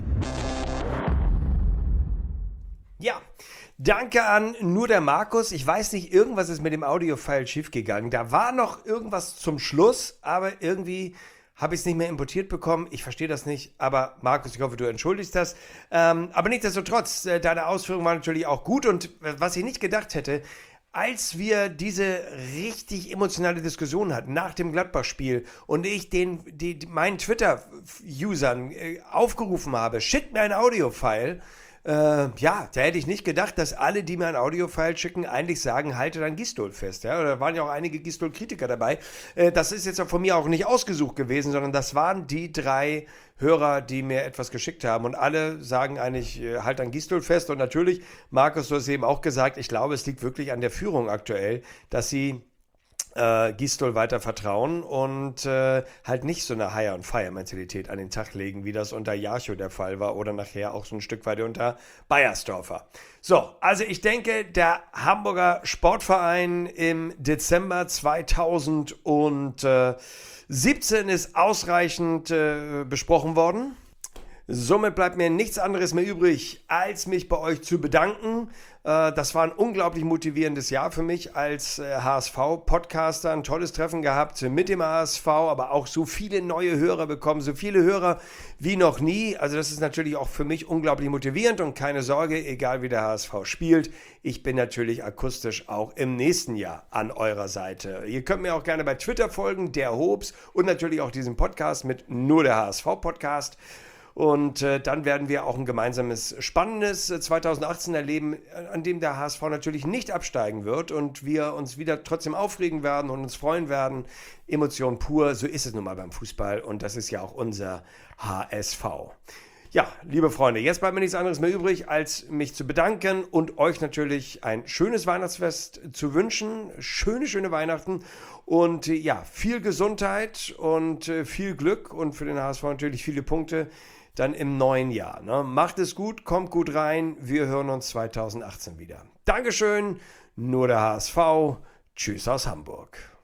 Ja, danke an nur der Markus. Ich weiß nicht, irgendwas ist mit dem Audiofile schiefgegangen. Da war noch irgendwas zum Schluss, aber irgendwie habe ich es nicht mehr importiert bekommen. Ich verstehe das nicht, aber Markus, ich hoffe, du entschuldigst das. Aber nichtsdestotrotz, deine Ausführungen waren natürlich auch gut und was ich nicht gedacht hätte, als wir diese richtig emotionale Diskussion hatten nach dem Gladbach-Spiel und ich meinen Twitter-Usern aufgerufen habe, schickt mir ein Audiofile. Da hätte ich nicht gedacht, dass alle, die mir ein Audiofile schicken, eigentlich sagen, halte dein Gisdol fest. Ja? Da waren ja auch einige Gisdol-Kritiker dabei. Das ist jetzt von mir auch nicht ausgesucht gewesen, sondern das waren die 3 Hörer, die mir etwas geschickt haben. Und alle sagen eigentlich, halt dein Gisdol fest. Und natürlich, Markus, du hast eben auch gesagt, ich glaube, es liegt wirklich an der Führung aktuell, dass sie Gisdol weiter vertrauen und halt nicht so eine Hire-and-Fire-Mentalität an den Tag legen, wie das unter Jarcho der Fall war oder nachher auch so ein Stück weit unter Beiersdorfer. So, also ich denke, der Hamburger Sportverein im Dezember 2017 ist ausreichend besprochen worden. Somit bleibt mir nichts anderes mehr übrig, als mich bei euch zu bedanken. Das war ein unglaublich motivierendes Jahr für mich als HSV-Podcaster. Ein tolles Treffen gehabt mit dem HSV, aber auch so viele neue Hörer bekommen, so viele Hörer wie noch nie. Also das ist natürlich auch für mich unglaublich motivierend und keine Sorge, egal wie der HSV spielt, ich bin natürlich akustisch auch im nächsten Jahr an eurer Seite. Ihr könnt mir auch gerne bei Twitter folgen, der Hobbs, und natürlich auch diesen Podcast mit nur der HSV-Podcast. Und dann werden wir auch ein gemeinsames, spannendes 2018 erleben, an dem der HSV natürlich nicht absteigen wird und wir uns wieder trotzdem aufregen werden und uns freuen werden. Emotion pur, so ist es nun mal beim Fußball und das ist ja auch unser HSV. Ja, liebe Freunde, jetzt bleibt mir nichts anderes mehr übrig, als mich zu bedanken und euch natürlich ein schönes Weihnachtsfest zu wünschen. Schöne Weihnachten und ja, viel Gesundheit und viel Glück und für den HSV natürlich viele Punkte dann im neuen Jahr. Ne? Macht es gut, kommt gut rein. Wir hören uns 2018 wieder. Dankeschön, nur der HSV. Tschüss aus Hamburg.